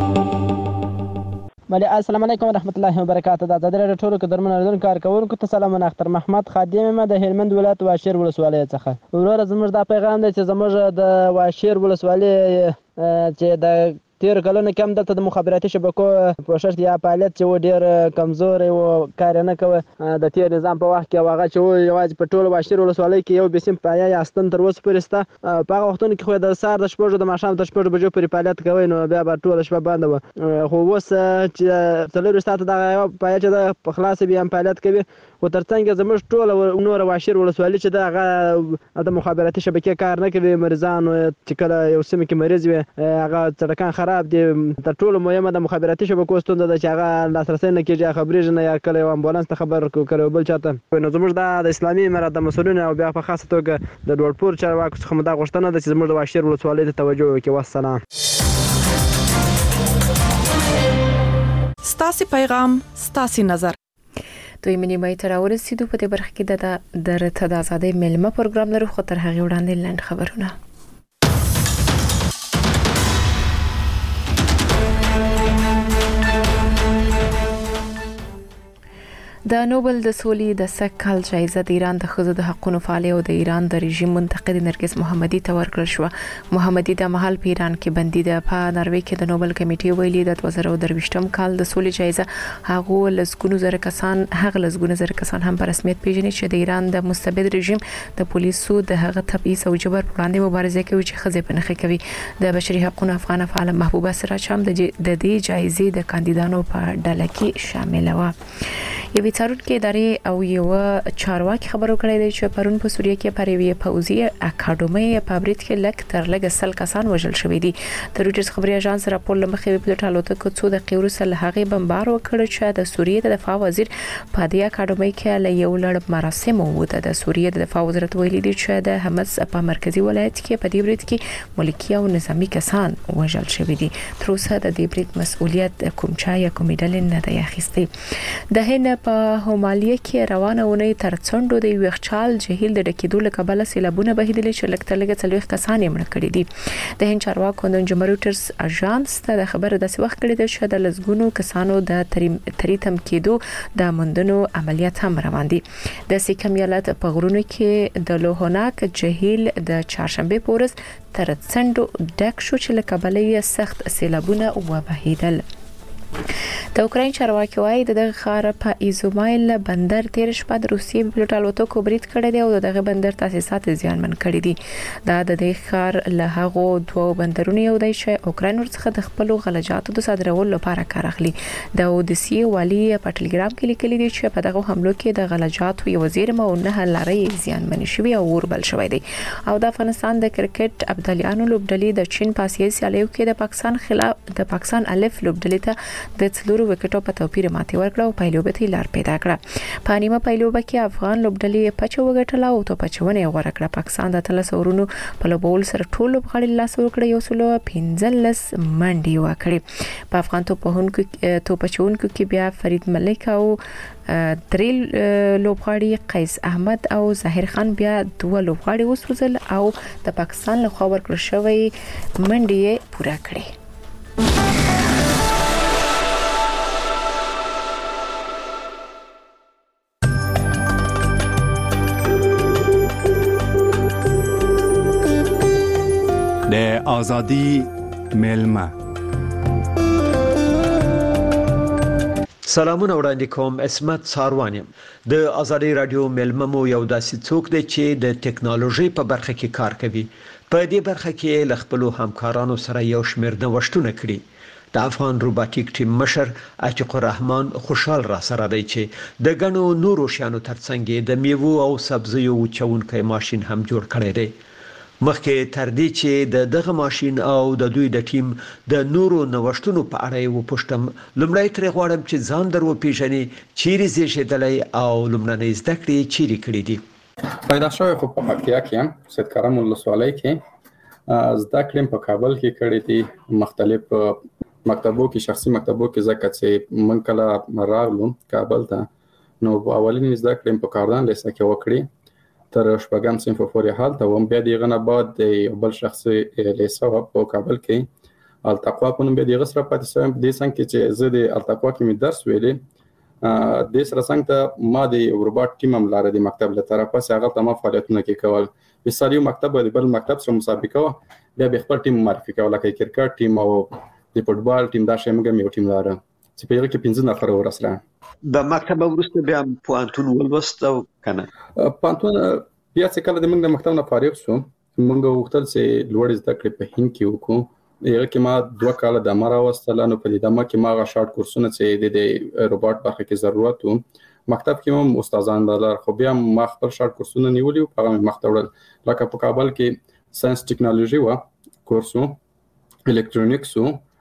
السلام علیکم ورحمت الله وبرکاته. د ازادي راډیو ټولو قدرمن اوریدونکو کارکوونکو ته سلامونه. اختر محمد خادم یم د هلمند ولایت واشیر ولسوالۍ څخه. وروره زموږ دا پیغام دی چې زموږ د واشیر ولسوالۍ چې د تیر کلونو کې هم دلته د مخابراتي شبکو پوښښ یا فعالیت چې و ډېر کمزوری و، کار نه کوه. د تیر نظام په وخت کې هغه چې و یوازې په ټولو واشر ولسوالۍ کې یو بسیم پایه یا ستن تر اوسه پورې شته. په هغه وختونو کې خو د سهار د 6 د ماښام تر 6 بجو پورې فعالیت کوي، نو بیا به ټوله شپه بنده وه. خو اوس چې 4 ساعته دغه پایه چې ده په خلاصه بیا هم فعالیت کوي. خو تر څنګ زموږ ټوله نوره واشر ولسوالي چې ده هغه د مخابراتي شبکې کار نه کوي. مریضانو چې کله یو سیمه کې مریض وي هغه سړکان خراب دي. تر ټولو مهمه د مخابراتي شبکو ستونزه ده چې هغه لاسرسی نه کېږي، خبرېږي نه، یا کله یو امبولانس ته خبر کړو کله بل چاته. نو زموږ د اسلامي امارات د مسؤلینو او بیا په خاصه توګه د ډوړپور چارواکو څخه مو دا غوښتنه ده چې زموږ د واشر ولسوالۍ ته توجه وکړي. والسلام. ستاسې پیغام ستاسې نظر. دوی منیمای تر ورسېدو په دې برخه کې د رته د ازادۍ ملمه پروګرام لرو، خو تر هغې وړاندې لنډ خبرونه. د نوبل د سولې د سکهال جایزه د ایران د ښځو د حقوقو فعال او د ایران د رژیم منتقد نرګس محمدي ته ورکړل شو. محمدي د مهال په ایران کې بندي ده. په ناروې کې د نوبل کمیټې ویلي د 2023م کال د سولې جایزه هغه لزګونو زره کسان هم په رسمیت پیژني چې د ایران د مستبد رژیم د پولیسو د هغه تبعیض او جبر په وړاندې مبارزه کوي چې ښځې په نخښه کوي. د بشري حقوقو افغان فعال محبوبه سراج هم د دې جایزې د کاندیدانو په ډله کې شامل و. یوې څارونکې ادارې او یو چارواکي خبرو کړی دی چې پرون په سوریه کې پر یوې پوځي اکاډمۍ په برید کې لږ تر لږه 100 کسان وژل شوي دي. د رویټرز خبري اژانس راپور لمخې په الوتکو څو دقیقې وروسته له هغې بمبار وکړ چې د سوریې د دفاع وزیر په دې اکاډمۍ کې له یو لړ مراسم ووته. د سوریې د دفاع وزارت ویلي دی چې د حمص په مرکزی ولایت کې په دې برید کې ملکی او نظامی کسان وژل شوي دي. تر اوسه د دې برید مسؤلیت کوم چا یا کوم ډلې نه دی اخیستی. د هند په همالیه کې روانه ونې تر څنډو د یخچال جهیل د ډکېدو له کبله سیلابونه بهیدلې چې لږ تر لږه 40 کسان یې مړه کړي دي. د هند چارواکو د رویټرز اژانس ته د خبره داسې وخت کړی دی چې د لزګونو کسانو د تریتم کېدو د موندنو عملیات هم روان دي. د سیکم ایالت په غرونو کې د لوهناک جهیل د چهارشنبه په ورځ تر څنډو ډک شو چې له کبله یې سخت سیلابونه وبهیدل. د اوکراین چارواکي وايي دغه ښار په ایزومایل بندر تیر شپه د روسیې په الوتکو برید کړی دی او دغه بندر تاسیسات زیانمن کړي دي. دا د دې ښار له هغو دوه بندرونو یو دی چې اوکراین ورڅخه د خپل غلجاتو د صادرولو لپاره کار اخلي. د اودیسی والی په ټلګرام کې لیکلي دي چې په دغه حملو کې د غلجاتو یو زیرمه او نه لارې زیانمن شوي او وربل شوی دی. او د افغانستان د کرکټ ابدالیانو لوبډلې د چین په آسیایي سیالیو کې د پاکستان الف لوبډلې ته د 4 وکټو په توپیر ماتې ورکړه او پایلوبه ته لار پیدا کړه. په نیمه پایلوبه کې افغان لوبډلې پچو وګټله او تو پچونه غوړه کړه. پاکستان د 13 ورونو په لوبول سره ټول لوبغاړي لاس ورکړه، یو سلو 15 منډي وکړي. په افغان تو پچونکو کې بیا فرید ملک او درې لوبغاړي قیس احمد او ظاهر خان بیا 2 لوبغاړي وسوځل او د پاکستان لخوا ورکړل شوی منډي پوره کړې. د ازادي ملمه. سلامونه وړاندې کوم، اسمت ساروان یم. د ازادي رادیو ملمه مو یو داسې څوک دی چې د ټکنالوژي په برخه کې کار کوي. په دې برخه کې له خپل همکارانو سره یو شمېر نوښتونه کړي. د افغان روباټیک ټیم مشر عتیق الرحمن خوشحال را سره دی چې د غنو نورو شیانو ترڅنګ د میوو او سبزیو وچونکي ماشين هم جوړ کړی دی. مخکې تر دې چې دغه ماشين او د دوی د ټیم د نورو نوښتونو په اړه یې وپوښتم، لومړی ترې غواړم چې ځان در وپېژنې، چیرې زیږېدلی او لومړنۍ زده کړې چیرې کړې دي؟ پیدا شوی خو په پکتیا کې یم، سید کرم ولسوالۍ کې. زده کړې په کابل کې کړې دي، مختلف مکتبو کې، شخصي مکتبو کې، ځکه چې من کله راغلم کابل ته نو اولین زده کړې په کاردان لیسه کې وکړې تر شپږم صنف پورې حالت وم. بیا دغه نه بعد د یو بل شخصي لیسه په کابل کې التقوا په نوم دغه سره پاتې شوم. د څنګه چې زه د التقوا کې مې درس ویلې، د سره څنګه ته ما د روباټ ټیم هم لاره د مکتب له طرفه هغه ته ما فعالیتونه کې کول. مثال یو مکتب د بل مکتب سره مسابقه و، بیا به خپل ټیم معرفي کول، لکه کرکټ ټیم او د فوټبال ټیم دا شی موږ یو ټیم لاره چې په هغه کې 15 نفر ورسره د مکتب وروسته بیا پوهنتون ولوست او کنه پوهنتون بیا چې کله د موږ د مکتب نه فارغ شو موږ وختل چې لوړ زده کړې په هند کې وکړو هغه کې ما 2 کال د امر واستله نو په دې دمه کې ما غا شارټ کورسونه چې د روبوټ برخه کې ضرورت و مکتب کې هم استادان دلار خو بیا ما خپل شارټ کورسونه نیولې په هغه مکتب لکه په کابل کې ساينس ټیکنالوژي و کورسو الکترونیکس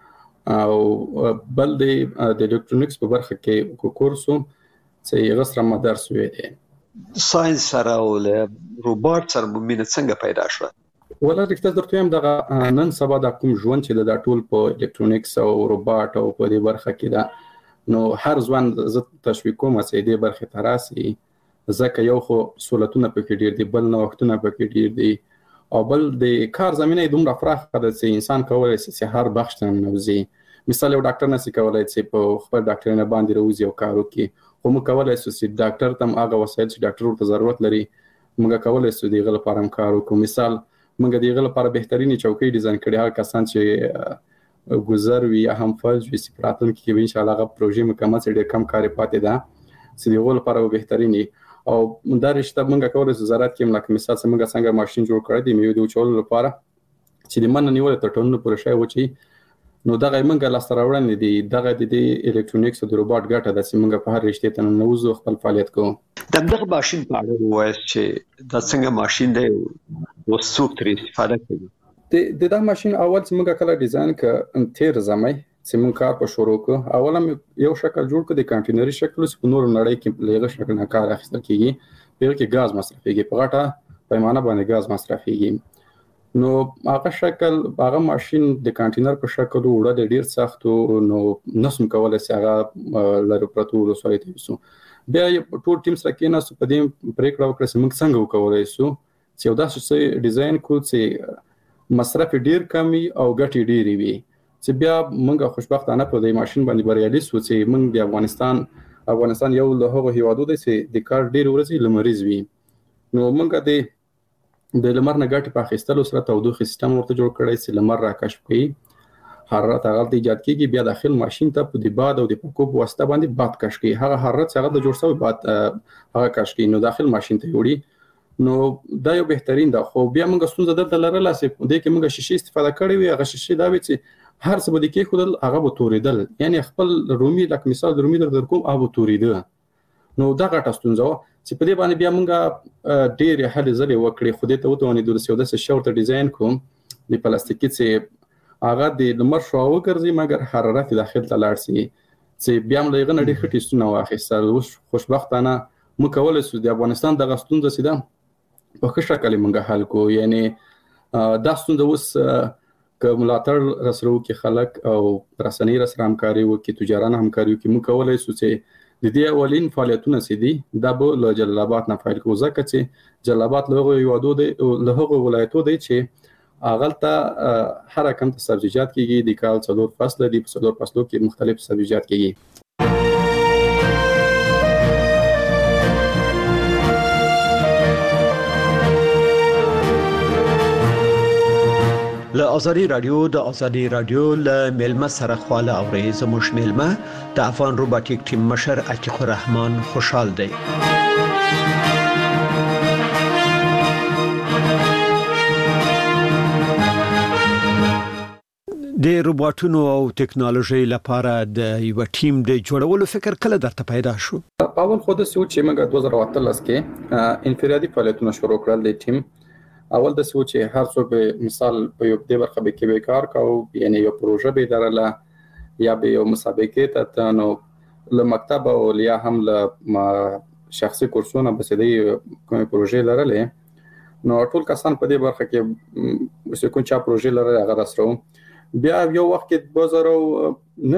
او بل د الکترونیکس په برخه کې کورسو چې غسر مدرس وې دي ساينس سره او روبوټ سره مینه څنګه پیدا شوه ولا رښتیا درته هم دغه نن سبا د کوم ژوند چې د ټول په الکترونیکس او روبوټ او په دې برخه کې دا نو هر ځوان ز تشویق کوم چې دې برخه تراسي ځکه یو خو سہولتونه پکې ډیر دي بل نو وختونه پکې ډیر دي او بل د کار زمينه دومره فراخه ده چې انسان کولای شي چې هر بخش ته نوځي مثال یو ډاکټر نشي کولای چې په خپل ډاکټر نه باندې روزي او کار وکړي خو موږ کولای شو چې ډاکټر تم هغه وسایل چې ډاکټر ته ضرورت لري موږ کولای شو دغه لپاره کار وکړو مثال موږ دغه لپاره بهترینی چوکۍ ډیزاین کړې هغه کسان چې گذر وي هم فاز وي سپراتون کې ان شاء الله هغه پروژې مکمل ډېر کم کار پاتې ده چې دغه لپاره بهترینی او دا رشته موږ کولای شو وزارت کې ملک مثال څنګه څنګه ماشين جوړ کړی دی میو د چول لپاره چې د من نیول ته ټونو پروژه وچی نو دغه موږ لاس راوړل دي دغه د الکترونیکس او د روبوټ ګټه د موږ په هر رشته ته نوځو خپل فعالیت کوو دغه ماشين په اړه وایي چې دا څنګه ماشين دی او څوک ترې استفاده کوي د دا ماشين اول چې موږ کله ډیزاین ک تیر زمای چې موږ کار په شروع کو اول هم یو شکل جوړ کړ د کانټینري شکل په نور نړۍ کې لږه شکل نه کار اخیستل کیږي په کې غاز مصرفيږي په غټه پیمانه باندې غاز مصرفيږي نو هغه شکل هغه ماشين د کانټینر په شکل وړه ډیر سخت نو نسم کولای شي هغه لاره پرتو وسایل وسو بیا ټول ټیم سره کې ناس په دې پریکړه وکړه چې موږ څنګه وکولای شو چې یو داسې ډیزاین کو چې مصرف ډیر کمی او ګټې ډیرې وي چې بیا موږ خوشبختانه په دې ماشين باندې بریالي شو چې موږ د افغانستان یو له هغو هیوادو دی چې د کار ډیر ورځي لمریز وي نو موږ د لمر نه ګټې په اخیستلو سره تودوخې سیستم ورته جوړ کړی چې لمر راکشف کړي حرارت هغه د ایجاد کیږي بیا داخل ماشين ته په د باد او د پکوب واسطه باندې باد کش کوي هغه حرارت هغه د جوړ شوی باد هغه کش کوي نو داخل ماشين ته وړي نو دا یو بهترین ده خو بیا موږ ستونزه دلته لرله چې د کې موږ شیشه استفاده کړې وي هغه شیشه دا وي چې هر څه بده کې خودل هغه به توریدل یعنی خپل رومي لکه مثال د رومي در کوم هغه توریدل نو دا غټه ستونزه چې په دې باندې بیا موږ ډېر هلې ځلې وکړې خو دې ته وتوانې د سیاده شورت ډیزاین کوم د پلاستیکي چې هغه د لمر شو وګرځي مګر حرارت داخل ته لاړ شي چې بیا موږ یې غنډې خټې ستونه واخیستل اوس خوشبختانه موږ کولای شو د افغانستان د غستونزه سیده په ښه شکل موږ حل کو یعنی دا ستونزه اوس که ملاتړ رسرو کې خلک او رسنۍ رسره همکاري وکړي تجاران همکاري وکړي موږ کولای شو چې د دې اولین فعالیتونه سي دي دا به له جلال آباد نه فایل کو ځکه چې جلال آباد له یوادو دی له هغه ولایتو دی چې اغلته هر رقم ته سبزیجات کیږي د کال څلور فصل دي په څلور فصلو کې مختلف سبزیجات کیږي له ازادي رادیو له ملما سره خواله اوري زموږ ملما د افغان روبوټیک ټیم مشر عتیق الرحمن خوشحال دی د روبوټونو او ټکنالوژي لپاره د یو ټیم د جوړولو فکر کله درته پیدا شو اول خو د سوچ چې موږ 2013 کې انفرادي فعالیتونه شروع کړل د ټیم اول د سوچ هر څوک مثال په یو د برخه به کې کار کاو یعنی یو پروژه به درله یا به یو مسابقه ته نو له مکتب او یا هم له شخصي کورسونه به سدي کومه پروژه لرله نو ټول کسان په دې برخه کې چې کوم چا پروژه لرله هغه راسرو بیا یو وخت کې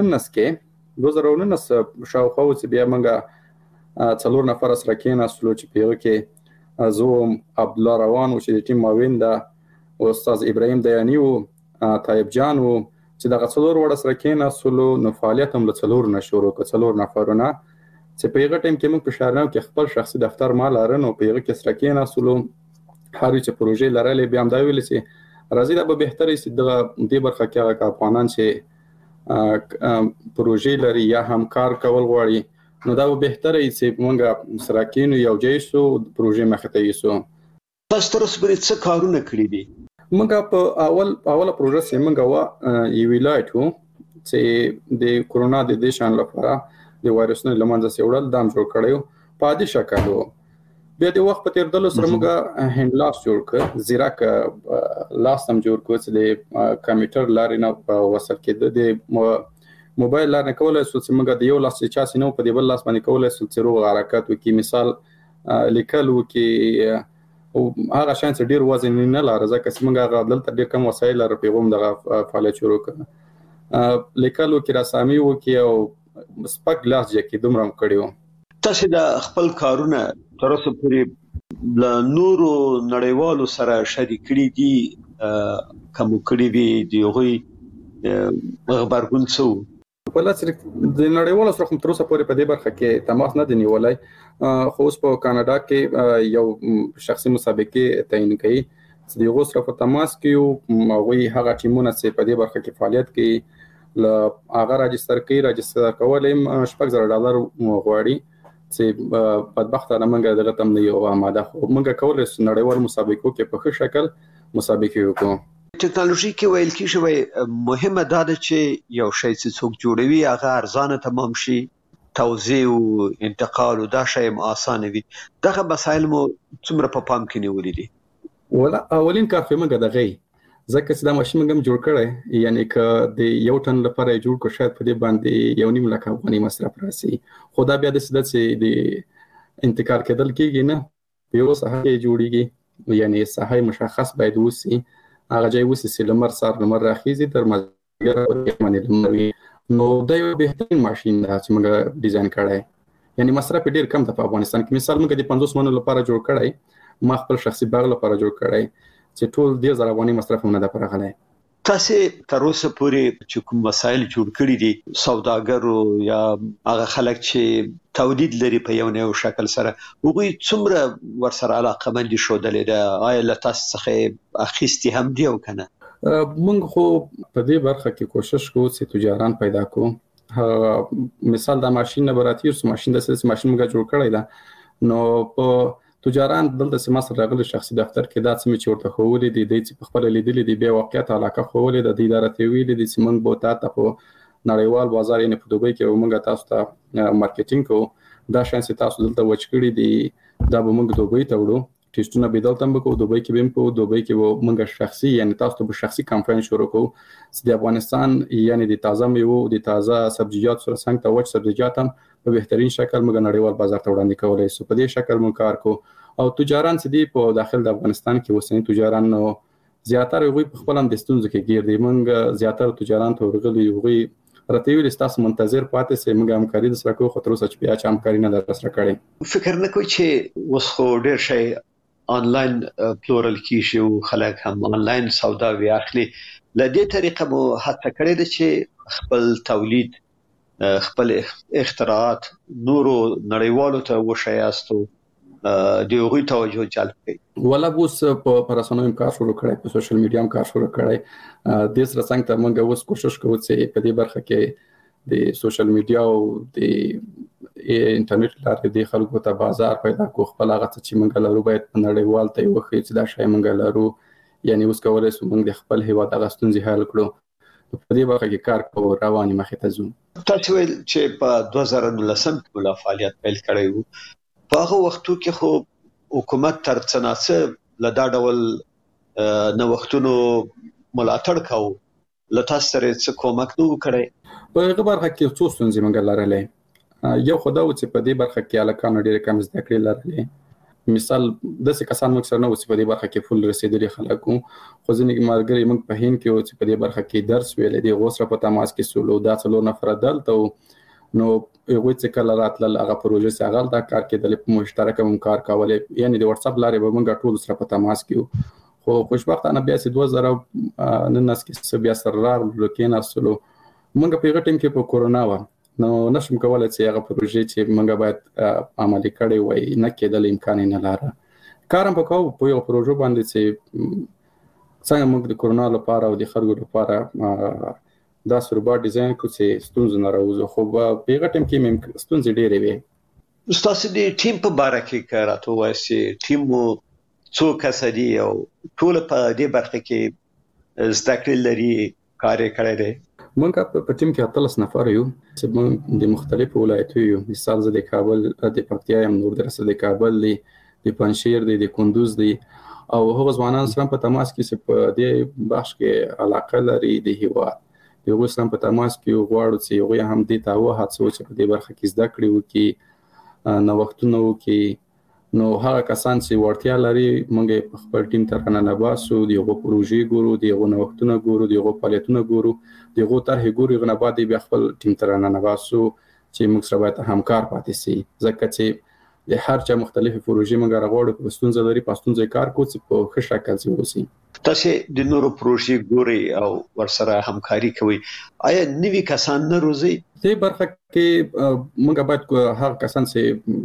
2019 شاوخوا چې بیا موږ څلور نفر سره کېناستلو چې په یو کې زوم عبد الله روان او چې د ټیم معاون ده استاد ابراهيم دیانی او طيب جان او چې د غڅلور وړ سره کېناستلو نو فعالیت هم له څلور نه شروع کړ څلور نفرونه چې په یو ټیم کې موږ په شهرنامه کې خپل شخصي دفتر مال لرنو په یو کې سره کېناستلو هر چې پروژې لرلې بیا هم دا ویل چې راځي دا به بهتري چې د دې برخه کې هغه افغانان چې پروژې لري یا همکار کول غواړي نو دا به بهتره وي چې موږ سره کېنو یو ځای سو پروژې مخې ته یوسو. تاسو تر اوسه پورې څه کارونه کړي دي؟ موږ په اوله پروژه چې موږ یو ولایت وو چې د کورونا د دې شان لپاره د وایرسونو لمنځه سیوړل دام جوړ کړو په عادي شکل وو. بیا د وخت په تیریدلو سره موږ هند لاس جوړ کړ، زیراک لاس هم جوړ کړ چې د کمپیوټر لارې نه وصل کېده، د موبایل لارې نه کولای شو چې موږ د یو لاس چې چاسې نه په دې بل لاس باندې کولای شو چې روغ حرکت وکړي، مثال لیکل وکړي او هغه شان چې ډیر وزن نه لاره ځکه چې موږ هغه دلته ډیر کم وسایل لرو پیغام دغه فعالیت شروع کړ، لیکل وکړي، رسامي وکړي او سپک لاس جکې دومره کړیو. تاسو د خپل کارونه تر اوسه پورې له نورو نړیوالو سره شریک کړي دي کوم کړي دي دی غوي خبرګون څو په لاس د نړیوالو سره تر اوسه پورې په دې برخه کې تماس نه دی نیولای، خو اوس په کاناډا کې یو شخصي مسابقه تعین کړي چې د غوسره په تماس کې او هغه ټیمونه چې په دې برخه کې فعالیت کوي ل هغه راجستر کولای $6,000 غواړي چې بدبختانه موږ دغه تم نه یو آماده، خو موږ کولای شو نړیوال مسابقو کې په ښه شکل مسابقه وکړو. ټکنالوژي کې ویل کیږي مهمه ده چې یو شی چې څوک جوړوي هغه ارزانه تمام شي، توزیع او انتقال او دا شی آسانه وي. دغه مسایل مو څومره په پام کې نیولې دي؟ ولا اولین کار په موږ دغه ځکه چې دا ماشين موږ جوړ کړی، یعنی ک د یو ټن لپاره جوړ کو شاید په دې باندې یو نیم لک افغاني مصرف راسي، خو دا بیا د سده چې د انتقال کېدل کېږي نه په یو ساحه جوړیږي، یعنی ساحه مشخص باید وسی، هغه ځای وسی چې لمر سار لمر راخیزي تر مازیګر باندې لمر، نو دا یو بهترین ماشين ده چې موږ ډیزاین کړی، یعنی مصرف ډیر کم ده په افغانستان کې. مثال موږ د 50 منو لپاره جوړ کړی، ما خپل شخصي باغ لپاره جوړ کړی چې ټول $10,000 افغاني مصرف هم نه ده پرغلی. تاسو تر اوسه پورې چې کوم وسایل جوړ کړی دي سوداګرو یا هغه خلک چې تولید لري په یو نه یو شکل سره، هغوی څومره ورسره علاقه مند شو دلته؟ آیا له تاسو څخه اخیستي هم دی او کنه؟ موږ خو په دې برخه کې کوشش کوو چې تجاران پیدا کوو. مثال دا ماشين نه براتیر سو ماشين د سس ماشين موږ جوړ کړی دا، نو په تجاران دلته سم سره راغلي شخصي دفتر کې دا څه چې ورته خولې دي د چې په خپل لیدلې دي به واقعیت علاقه خولې د اداره ته ویلې دي چې موږ به تاسو په نړیوال بازار یې په دوبۍ کې موږ تاسو ته مارکیټینګ کوو، دا شان چې تاسو دلته وچ کړی دي دا به موږ دوبۍ ته وړو، ټیسټونه به دلته موږ کو دوبۍ کې به په دوبۍ کې موږ شخصي یعنی تاسو ته شخصي کمپاین شروع کوو چې د افغانستان یعنی د تازه میوه د تازه سبزیجات سره څنګه ته وچ سبزیجات هم په بهترین شکل موږ نړیوال بازار ته وړاندې کولای شو. په دې شکل موږ کار کوو او تجاران چې دی په داخل د افغانستان کې وسنی تجاران نو زیاتره وي په خپل هم د ستونزو کې ګیر دي، موږ زیاتره تجاران ته ورغلي وي راته ویل تاسو منتظر پاتې سي، موږ همکاري د سره کوو، خو تر اوسه چې بیا چې همکاري نه در سره کړې. فکر نه کوئ چې اوس خو ډېر شي آنلاین پلورل کیږي او خلک هم آنلاین سودا وی اخلي، لدې طریقه مو هڅه کړې ده چې خپل تولید خپل اختراعات نورو نړیوالو ته وشایاستو دی هغوی توجه جلب کړي؟ ولا اوس په رسنیو کار شروع کړی، په سوشل میډیا هم کار شروع کړی، د سره څنګه ته موږ اوس کوشش کوو چې په دې برخه کې د سوشل میډیا او د انټرنیټ لارې د خلکو ته بازار پیدا کوو، خپل هغه چې موږ لرو باید په نړیوال ته وخی چې دا شی موږ لرو، یعنی اوس کولای شو موږ د خپل هیواد هغه ستونزې حل کړو، په دې برخه کې کار کوو، رواني مخې ته ځو. تاسو ویل چې په 2019 کې لا فعالیت پیل کړی وو، په هغه وختو کې خو حکومت تر څنګه لدا ډول نوښتونو ملاتړ کاوه، لته سره څه کومک نو کړی؟ په هغه برخه کې څو ستونزې موږ لرلې. یو خدای چې په دې برخه کې الکان ډېر کم زده کړې لرلې، مثال د څه کسان موږ سره نو چې په دې برخه کې فل رسیدلي خلکو، خو ځینې مارګري موږ په هین کې چې په دې برخه کې درس ویلې دي غوسره په تماس کې سولو دا څلور نفر دلته نو یو څه کله راتل هغه پروژه چې هغه دا کار کېدل په مشترک هم کار کولې، یعنی د واتس اپ لارې به موږ ټول سره په تماس کې، خو خوشبختانه بیا چې 2019 کې بیا سره راغلو کېناستلو موږ په هغه ټیم کې په کورونا و، نو نشم کولای چې هغه پروژه چې موږ باید عملي کړي وای نه کېدل، امکان نه لاره. کار هم وکاو په یو پروژه باندې چې څنګه موږ د کورونا لپاره او د خلکو لپاره دا روباټ ډیزاین کو چې ستونزې نه راوځي خو په هغه ټیم کې مم ستونزې ډېرې وي. تاسو د ټیم په باره کې کارته وایي چې ټیم مو څو کسدي او ټول په دې برخه کې زده کړې لري کار کړی دی. موږ په ټیم کې 13 نفر یو چې موږ د مختلفو ولایتونو یو، مثال زه د کابل د پکتیا یم، نور درسه د کابل دی، د پنځشیر دی، د کندوز دی او هغه ځوانان سره په تماس کې چې په دې بخش کې علاقه لري د هیواد یو سره په تماس کې غواړو چې یو هم د تاوه هڅو چې په دې برخه کې زده کړې وکړي نو وختونه وکړي. نو هغه کسان چې ورتیا لري موږ په خپل ټیم تر نه باسو، دیغه پروژې ګورو، دیغه نوښتونه ګورو، دیغه فعالیتونه ګورو، دیغه طرح ګورو، غنه بعد بیا خپل ټیم تر نه باسو چې موږ سره باید همکار پاتې شي. ځکه چې د هر چا مختلفه پروژې موږ راغوړو په ستونزې لري، په ستونزې کار کوو چې په ښه شکل ځي وسی. تاسو د نورو پروژې ګوري او ورسره همکاري کوي، آیا نوی کسان نه روزي؟ دې برخه کې موږ باید هر کسان چې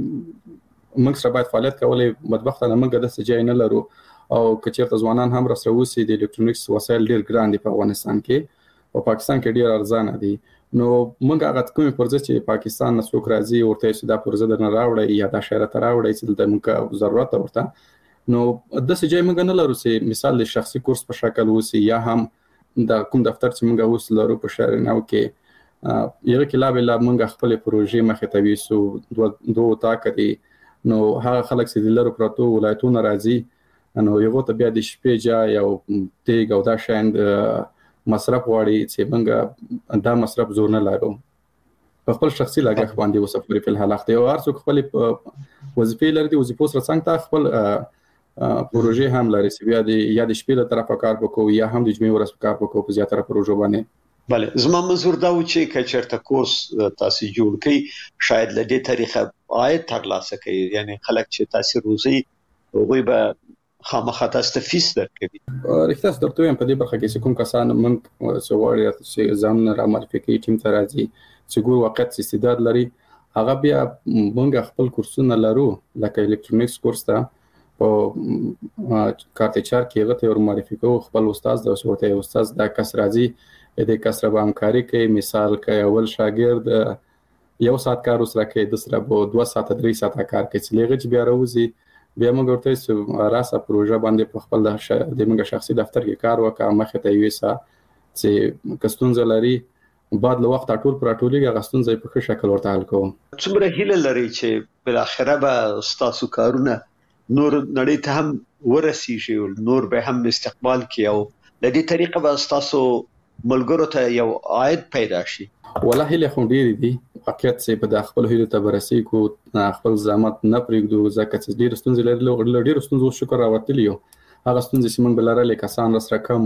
موږ سره باید فعالیت کولای، بدبختانه موږ د سجای نه لرو او کچېرته ځوانان هم راسره وسی د الکترونیکس وسایل ډیر ګران دي په افغانستان کې او پاکستان کې ډیر ارزانه دي. نو موږ هغه کومې پروژې چې پاکستان نه څوک راځي ورته چې دا پروژه درنه راوړي یا دا شهر ته راوړي چې د موږ ضرورت ورته، نو د سجای موږ نه لرو چې مثال د شخصي کورس په شکل وسی یا هم د کوم دفتر چې موږ اوس لرو په شهر نو کې یو کې لا بل موږ خپل پروژې مخه ته ویسو دوه تاکدي. نو هغه خلک چې د لرو پروتو ولایتونو راځي نو یو ته بیا د شپې جای او تیګ او دا شاند مصرف غواړي چې موږ دا مصرف زور نه لرو. په خپل شخصي لګښت باندې وسفري په حالت دی او هر څوک خپل وظیفې لري، د وظیفو سره څنګه تا خپل پروژې هم لري چې بیا د یا د شپې له طرفه کار وکړو یا هم د جمعې ورځ کار وکړو په زیاتره پروژو باندې. بله، زما منظور دا و چې کچرته کورس تاسو جوړ کړئ شاید له دې طریقه عاید ترلاسه کړئ، یعنی خلک چې تاسو روزي هغه به خامخا تاسو ته فیس درکوي. رښتیا درته وایم په دې برخه کې کوم کسان موږ سوالي چې ځان را معرفي ټیم ته راځي چې ګور وخت استعداد لري، هغه بیا موږ خپل کورسونه لرو لکه الکترونیکس کورس ته په کارت چار کې هغه ته ور معرفي کوو خپل استاد د وسوته استاد دا کس راځي د کسره به همکاري کوي. مثال کې اول شاګرد یو ساعت کار وسره کوي، د سره به 2 ساعت 3 ساعت کار کوي چې لږه بیا راوځي بیا موږ ورته راسه پروژه باندې په خپل د موږ شخصي دفتر کې کار وکړه مخه ته ویسا چې کستون زلري بعد له وخت ټول پراټولي غستون ځای په ښه شکل ورته حل کوم. څومره هیله لري چې بل اخره به تاسو کارونه نور نړۍ ته هم ورسیږي او نور به هم استقبال کوي او د دې طریقه به تاسو ملګرو ته یو عاید پیدا شي؟ والله له خو ډیر دي حقیقت چې په خپل هیله ته برسي کو خپل زحمت نه پرېږدو ځکه چې ډیر ستونزې لري ډیر ستونزې شکر راوتلی یو هغه ستونزې چې موږ بلاره کسان سره کوم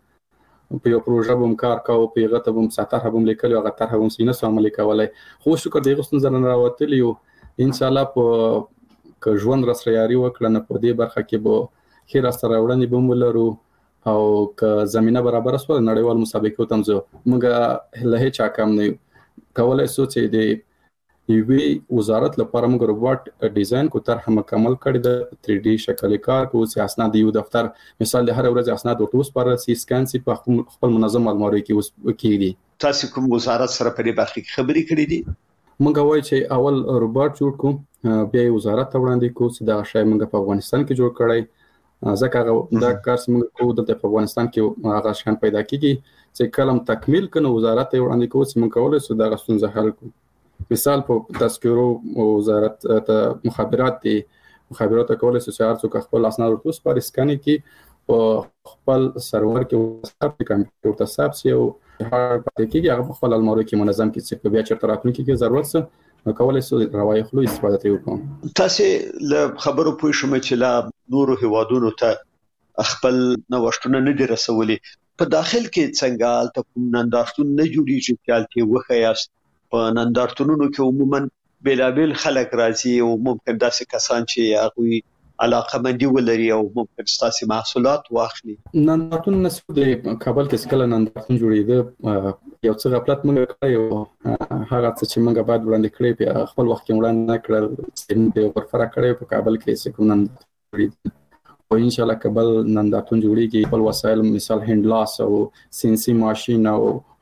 په یو پروژه بم کار کوو په هغه ته بم ساتره بم لیکل او هغه طرح بم سینه سم لیکولای خو شکر دغه ستونزې نه راوتلی یو ان شاء الله په ژوند راسره یاري وکړه نه په دې برخه کې به خیر سره وړاندې بم ولرو او که زمينه برابر سو نړیوال مسابقې ته مزه موږ له هیڅ کم نه کولای سو چې د یوې وزارت لپاره موږ روبوټ ډیزاین کو طرح مکمل کړی د 3D شکل کار کو چې اسناد یو دفتر مثال د هر ورځ اسناد اوټوس پر سی سکان سی په خپل منظم الماري کې اوس کېږي. تاسو کوم وزارت سره په دې برخه کې خبرې کړې دي؟ موږ وایو چې اول روبوټ جوړ کوم بیا وزارت ته وړاندې کو چې دا شای موږ په افغانستان کې جوړ کړی ځکه دا کار چې موږ کوو د افغانستان کې هغه شان پیدا کیږي چې کلم تکمیل کنه وزارت ته وړاندې کوو چې موږ کولای شو دا غستون حل کو. مثال په تذکرو وزارت ته مخابرات دي مخابرات کولای شي چې هر څوک خپل اسناد ورته پر اسکان کې په خپل سرور کې وساب کمپیوټر ته حساب سي او هر پاتې کېږي هغه خپل المارو کې منظم کې چې بیا چیرته راتلونکي کې ضرورت څه کولای شي روایت خلو استفاده وکړو. تاسو له خبرو پوه شوم چې لا نورو هوادونو ته خپل نوښتونه نه دي رسولي په داخل کې څنګه ته نندارتون نه جوړیږي چې الته وخیاست په نندارتونونو کې عموما بلابل خلک راځي او ممکن داسې کسان چې هغه علاقه مندي ولري او ممکن ستاسو محصولات واخلي. نندارتون نسو د کابل کې څکل نندارتون جوړیده یو څه غفلت موږ کړو هغه چې موږ بعد وړاندې کړی په خپل وخت کې وړاندې کړل چې د ورفره کړی په کابل کې څه کوم نندارتون او ان شاء الله کابل نندارتون جوړیږي خپل وسایل مثال هند لاس او سینسي ماشين او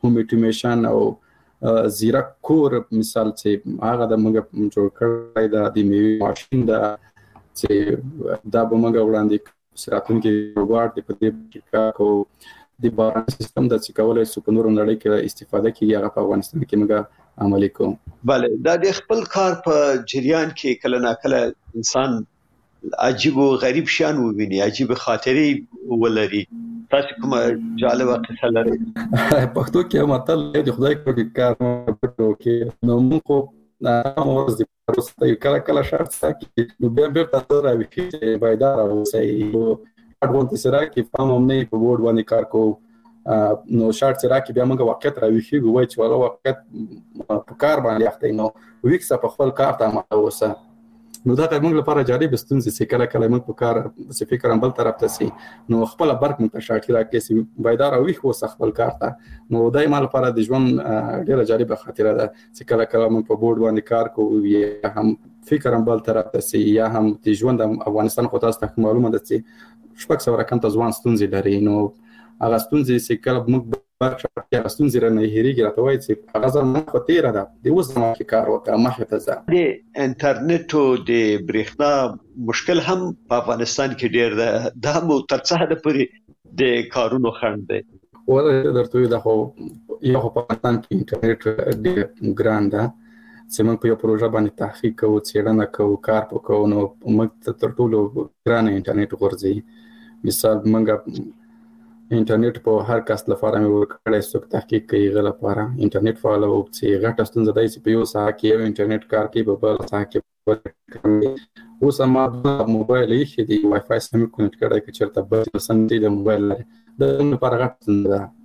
هوم اټومیشن او زیرک کور مثال چې هغه د موږ جوړ کړی د میوې ماشین دا چې دا به موږ وړاندې سراتونکو روباټ د پدې کو د باران سیستم د چې کولای شي په نورو نړۍ کې استفاده کیږي هغه په افغانستان کې موږ عملي کوو. بله دا د خپل کار په جریان کې کله نا کله انسان عجیب او غریب شان وویني، عجیب خاطرې ولري. تاسو کومه جالبه قصه لرئ؟ پښتو کې متل دی خدای کوي کار کې نو موږ ورځ د پروسته کله شرط ساتي نو بیا تاسو راوي چې پایدار اوسئ اډوانټیج سره کې فهم هم نه په بورډ باندې کار کوو نو شرط سره کې بیا موږ واقعیت راوي خو وای چې ولا واقعیت په کار باندې اخته نو ویکس په خپل کار ته متوسه نو دا موږ لپاره جالب ستونزې چې کله موږ په کار څه فکر هم بل طرف ته سي نو خپل برک موږ شرط راکې سي پایدار اوي خو خپل کار ته نو دایمه لپاره د ژوند ډیره جالب خاطره ده چې کله موږ په بورډ باندې کار کوو یا هم فکر هم بل طرف ته سي یا هم د ژوند افغانستان خو تاسو ته معلومه ده چې شپږ سوه کم ځوان ستونزې لري نو هغه ستونزې چې کله موږ برخه ستونزې رانه هېرېږي راته وایي چې هغه زموږ په تېره ده د اوس زموږ کې کار وکړه مخې ته ځه. د انټرنیټ او د برېښنا مشکل هم په افغانستان کې ډېر ده، دا هم تر څه حده پورې د کارونو خنډ دی. ولا درته وایي دا خو یو په افغانستان کې انټرنیټ ډېر ګران ده چې موږ په یو پروژه باندې تحقیق کوو څېړنه کوو کار کوو نو موږ تر ټولو ګران انټرنیټ غورځي. مثال موږ انټرنیټ په هر کس لپاره مې ورکړی څوک تحقیق کوي هغه لپاره انټرنیټ فعال او چې غټه ستونزه ده چې په یو ساعت کې یو انټرنیټ کار کوي په بل ساعت کې اوس ما موبایل یې دی وای فای سم کونیکټ کړی چې چرته به سم دی د موبایل د لپاره غټه ستونزه ده.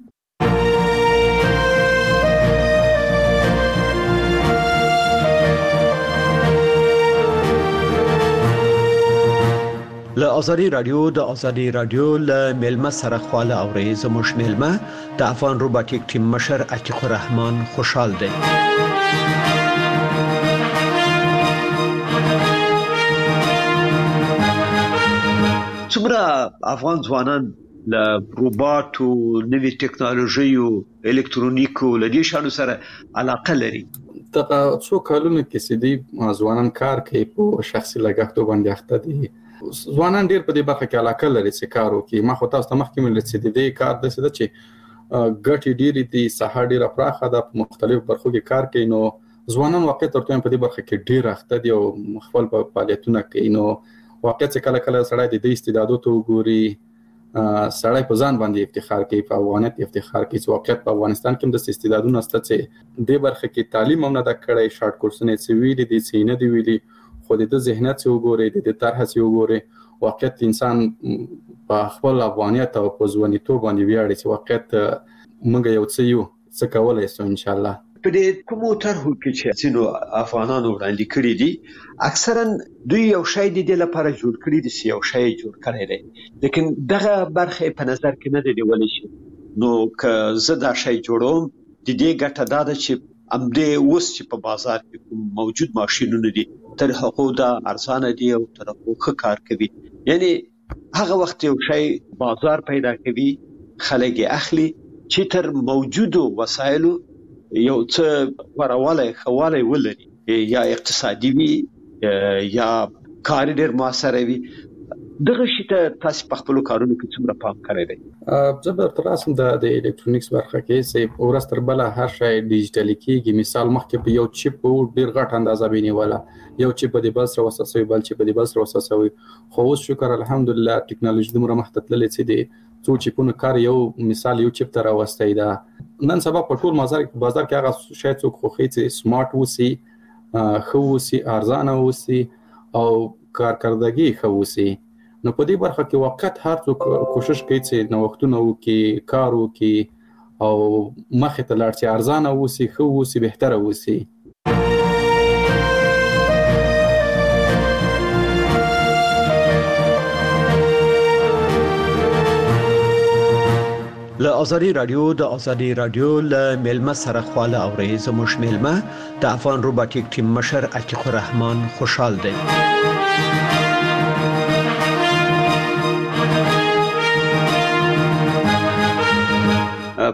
له ازادي رادیو له ملما سره خواله اوري زموږ ملما د افغان روباټیک ټیم مشر عتیق الرحمن خوشحال دی. څومره افغان ځوانان له روباټو نوې ټکنالوژي او الکترونیکو له دې شانو سره علاقه لري؟ دغه څو کلونه کې سیدي ځوانان کار کوي په شخصي لګښتو باندې اخته دي. ځوانان ډېر په دې برخه کې علاقه لري چې کار وکړي. ما خو تاسو ته مخکې ویل چې د دې کار داسې ده چې ګټې ډېرې دي، ساحه ډېره پراخه ده، په مختلفو برخو کې کار کوي نو ځوانان واقعیت ورته په دې برخه کې ډېر اخته دي او خپل فعالیتونه کوي. نو واقعیت چې کله سړی د دې استعدادو ته وګوري سړی په ځان باندې افتخار کوي، په افغانیت افتخار کوي چې واقعیت په افغانستان کې هم د استعدادونه شته چې دې برخه کې تعلیم هم نه ده کړی، شارټ کورسونه یې ویلي دي چې نه دي ویلي خو د ذهنیت څخه وګورئ د طرح څخه وګورئ واقعیت انسان په خپل افغانیت او په ځوانیتوب باندې ویاړي چې واقعیت موږ یو څه کولای شو ان شاء الله. په دې کومو طرحو کې چې ځینو افغانانو وړاندې کړي دي اکثرا دوی یو شی د دې لپاره جوړ کړي دي چې یو شی جوړ کړی دی لیکن دغه برخه په نظر کې نه دی ولې شي نو که زه دا شی جوړوم د دې ګټه دا ده چې امدې اوس چې په بازار کې موجود ماشینونه دي تر هغه دا ارزانه دي او تر هغه کار کوي، یعنی هغه وخت یو شی بازار پیدا کوي خلک یې اخلي چې تر موجودو وسایلو یو څه ورواله خواله ولري یا اقتصادي وي یا کار ډېر موثر وي. دغه شی ته تاسو په خپل کارونو کې څومره پام کوئ؟ زبر تر اوسه د الکترونیکس برخه کې چې ورستر بل هر شی ډیجیټل کېږي. مثال مخکې په یو چیپ ډېر غټ اندازه بینیواله یو چیپ په دې بل سره وساسوي بل چیپ په دې بل سره وساسوي خو اوس شکر الحمدلله ټکنالوژي دومره مخته تللې چې د څو چیپونو کار یو مثال یو چیپ ته راوستي دا نن سبا په ټول بازار کې هغه شی څوک خوښي چې سمارټ وسی خو وسی ارزانه وسی او کارکردګي خو وسی. نو په دې برخه کې وخت هر څوک کوشش کوي چې نوښتونه وکړي، کار وکړي او مخې ته لاړ شي، ارزانه وسی، خو وسی، بهتره وسی. له ازادي رادیو له ملما سره خواله اوري زموږ ملما د افغان روباټیک ټیم مشر عتیق الرحمن خوشحال دی.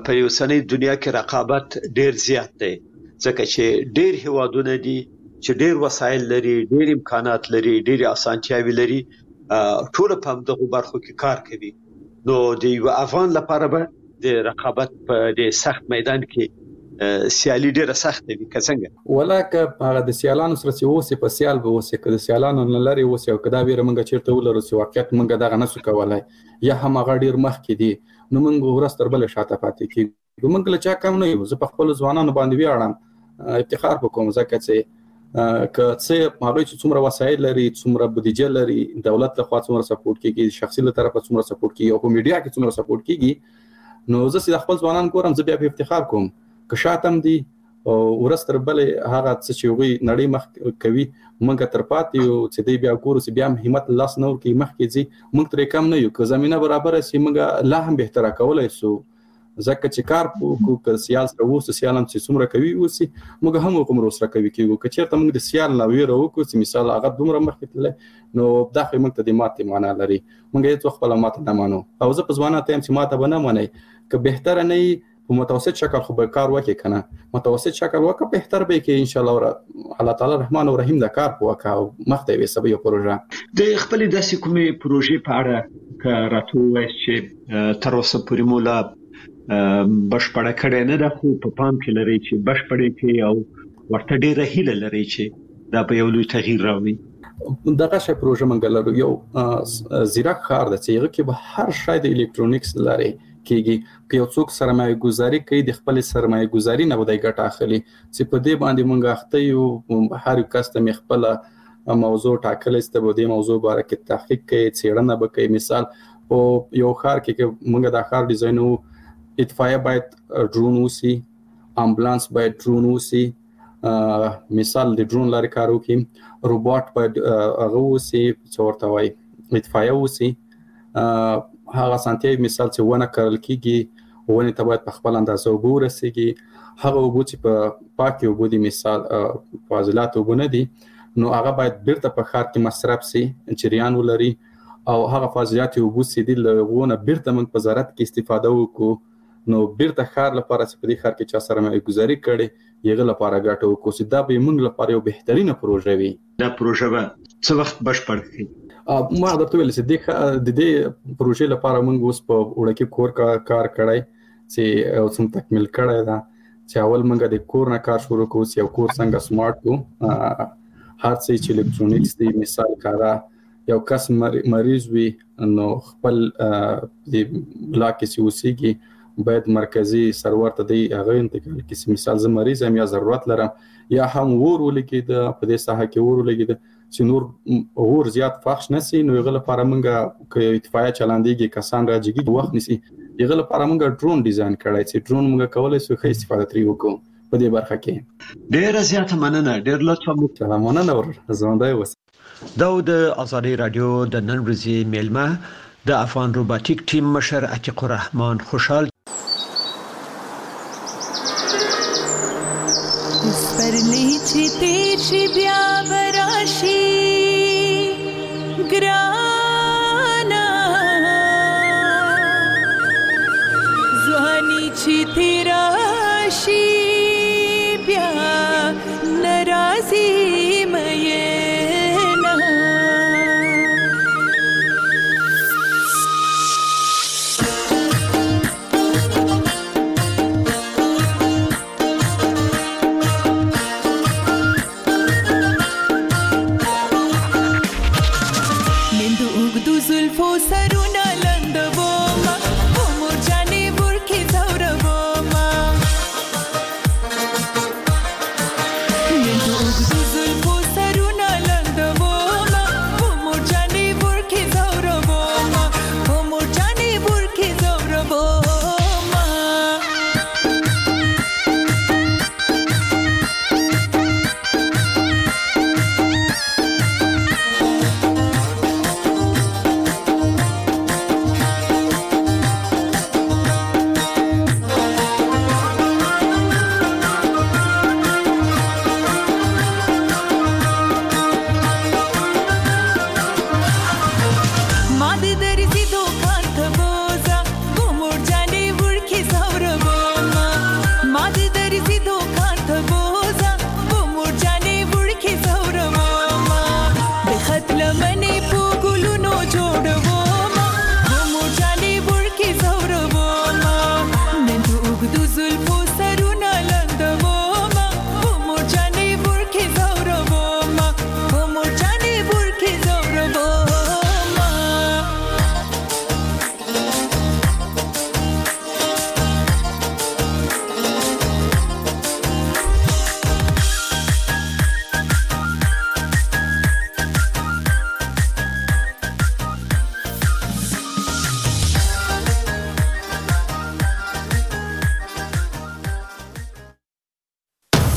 په اوسنۍ دنیا کې رقابت ډیر زیات دی ځکه چې ډیر هیوادونه دي چې ډیر وسایل لري، ډیر امکانات لري، ډیر اسانتیاوي لري، ټول په دغه برخو کې کار کوي. نو د یو افغان لپاره به د رقابت په دې سخت میدان کې سیالي ډیره سخت وي که څنګه؟ ولکه هغه د سیالانو سره چې اوسې په سیال به اوسې، که د سیالانو نه لرې اوسې او که دا ویره موږ چېرته ولرو چې واقعیت موږ دغه نشو کولی یا هم هغه ډېر مخکې دي، نو موږ ورځ تر بلې شاته پاتې کېږو. موږ له چا کم نه یو. زه په خپلو ځوانانو باندې ویاړم، افتخار به کوم ځکه چې که څه هغوی چې څومره وسایل لري، څومره بودیجه لري، دولت لخوا څومره سپورټ کېږي، شخصي له طرفه څومره سپورټ کېږي او په میډیا کې څومره سپورټ کېږي، نو زه چې د خپل ځوانان ګورم زه بیا په افتخار کوم. که شاتم دي او ورځ تر بلې هغه څه چې هغوی نړۍ مخ کوي موږ تر پاتې یو چې دی بیا ګورو چې بیا هم همت لاس نه ورکوي مخکې ځي، موږ ترې کم نه یو. که زمینه برابره شي موږ لا هم بهتره کولی شو ځکه چې کار وکړو. که سیال سره اوسو، سیال هم چې څومره کوي اوسي، موږ هم هغومره ورسره کوي کېږو. که چېرته موږ د سیال نه ویره وکړو چې مثال هغه دومره مخکې تللی، نو دا خو موږ ته د ماتې معنا لري. موږ هېڅ وخت خپله ماته نه منو او زه په ځوانانو ته یم چې ماته به نه منئ. که بهتره نه وي په متوسط شکل خو به کار وکړي که نه، متوسط شکل وکړه بهتر به کې انشاءالله الله تعالی رحمان او رحیم د کار په وکړه او مخته یې سبا یو پروژه. د خپلې داسې کومې پروژې په اړه که راته ووایاست چې تر اوسه پورې مو لا بشپړه کړې نه ده خو په پام کې لرئ چې بشپړې کړئ او ورته ډېره هیله لرئ چې دا به یو لوی تغییر راوړي؟ دغه شی پروژه موږ لرو، یو زیرک ښار ده چې هغه کې به هر شی د الکترونیکس لري کېږي. که یو څوک سرمایه ګذاري کوي د خپلې سرمایه ګذاري نه به دی ګټه اخلي، چې په دې باندې موږ اخته یو. هر یو کس ته مې خپله موضوع ټاکلی چې به دې موضوع باره کې تحقیق کوي، څېړنه به کوي. مثال په یو ښار کې که موږ دا ښار ډیزاینو، اطفایه باید ډرون اوسي، امبولانس باید ډرون اوسي، مثال د ډرون لارې کار وکړي، روباټ باید هغه اوسي چې ورته وایي اطفایه اوسي. هغه سانتیاوي مثال چې ونه کرل کېږي، ونې ته باید په خپل اندازه اوبه ورسېږي. هغه اوبه چې په پاکې اوبه دي، مثال فاضلات اوبه نه دي، نو هغه باید بیرته په ښار کې مصرف سي، جریان ولري او هغه فاضلات اوبه چې دي له هغو نه بیرته موږ په زراعت کې استفاده وکړو. نو بیرته ښار لپاره چې په دې ښار کې چا سرمایه ګذاري کړې هغه لپاره ګټه وکړو چې دا به موږ لپاره یو بهترینه پروژه وي. دا پروژه به څه وخت بشپړ کړي؟ ما درته ویل چې د دې پروژې لپاره موږ اوس په وړوکي کور کار کړی چې اوس هم تکمیل کړی ده، چې اول موږ د کور نه کار شروع کړو چې یو کور څنګه سمارټ کړو. هر څه چې الکترونیکس دی، مثال کاره یو کس مریض وي نو خپل د بلاک کې چې اوسېږي باید مرکزي سرور ته دی هغه انتقال کړي. مثال زه مریض یم یا ضرورت لرم یا هم اور ولګېده په دې ساحه کې اور ولګېده چې نور اور زیات فحش نشي، نو هغه لپاره موږ که اطفایه چلاندېږي کسان راجګي وخت نیسي، هغه لپاره موږ ډرون ډیزاین کړی چې ډرون موږ کولی شو ښه استفاده ترې وکړو په دې برخه کې. ډېره زیاته مننه، ډېر لطفه مو مننه ژوندی اوسه. دا د آزادۍ راډیو د نن ورځې میلمه د افغان روباټیک ټیم مشر عتیق الرحمن خوشحال. سپرلی چې تیر شي بیا براشي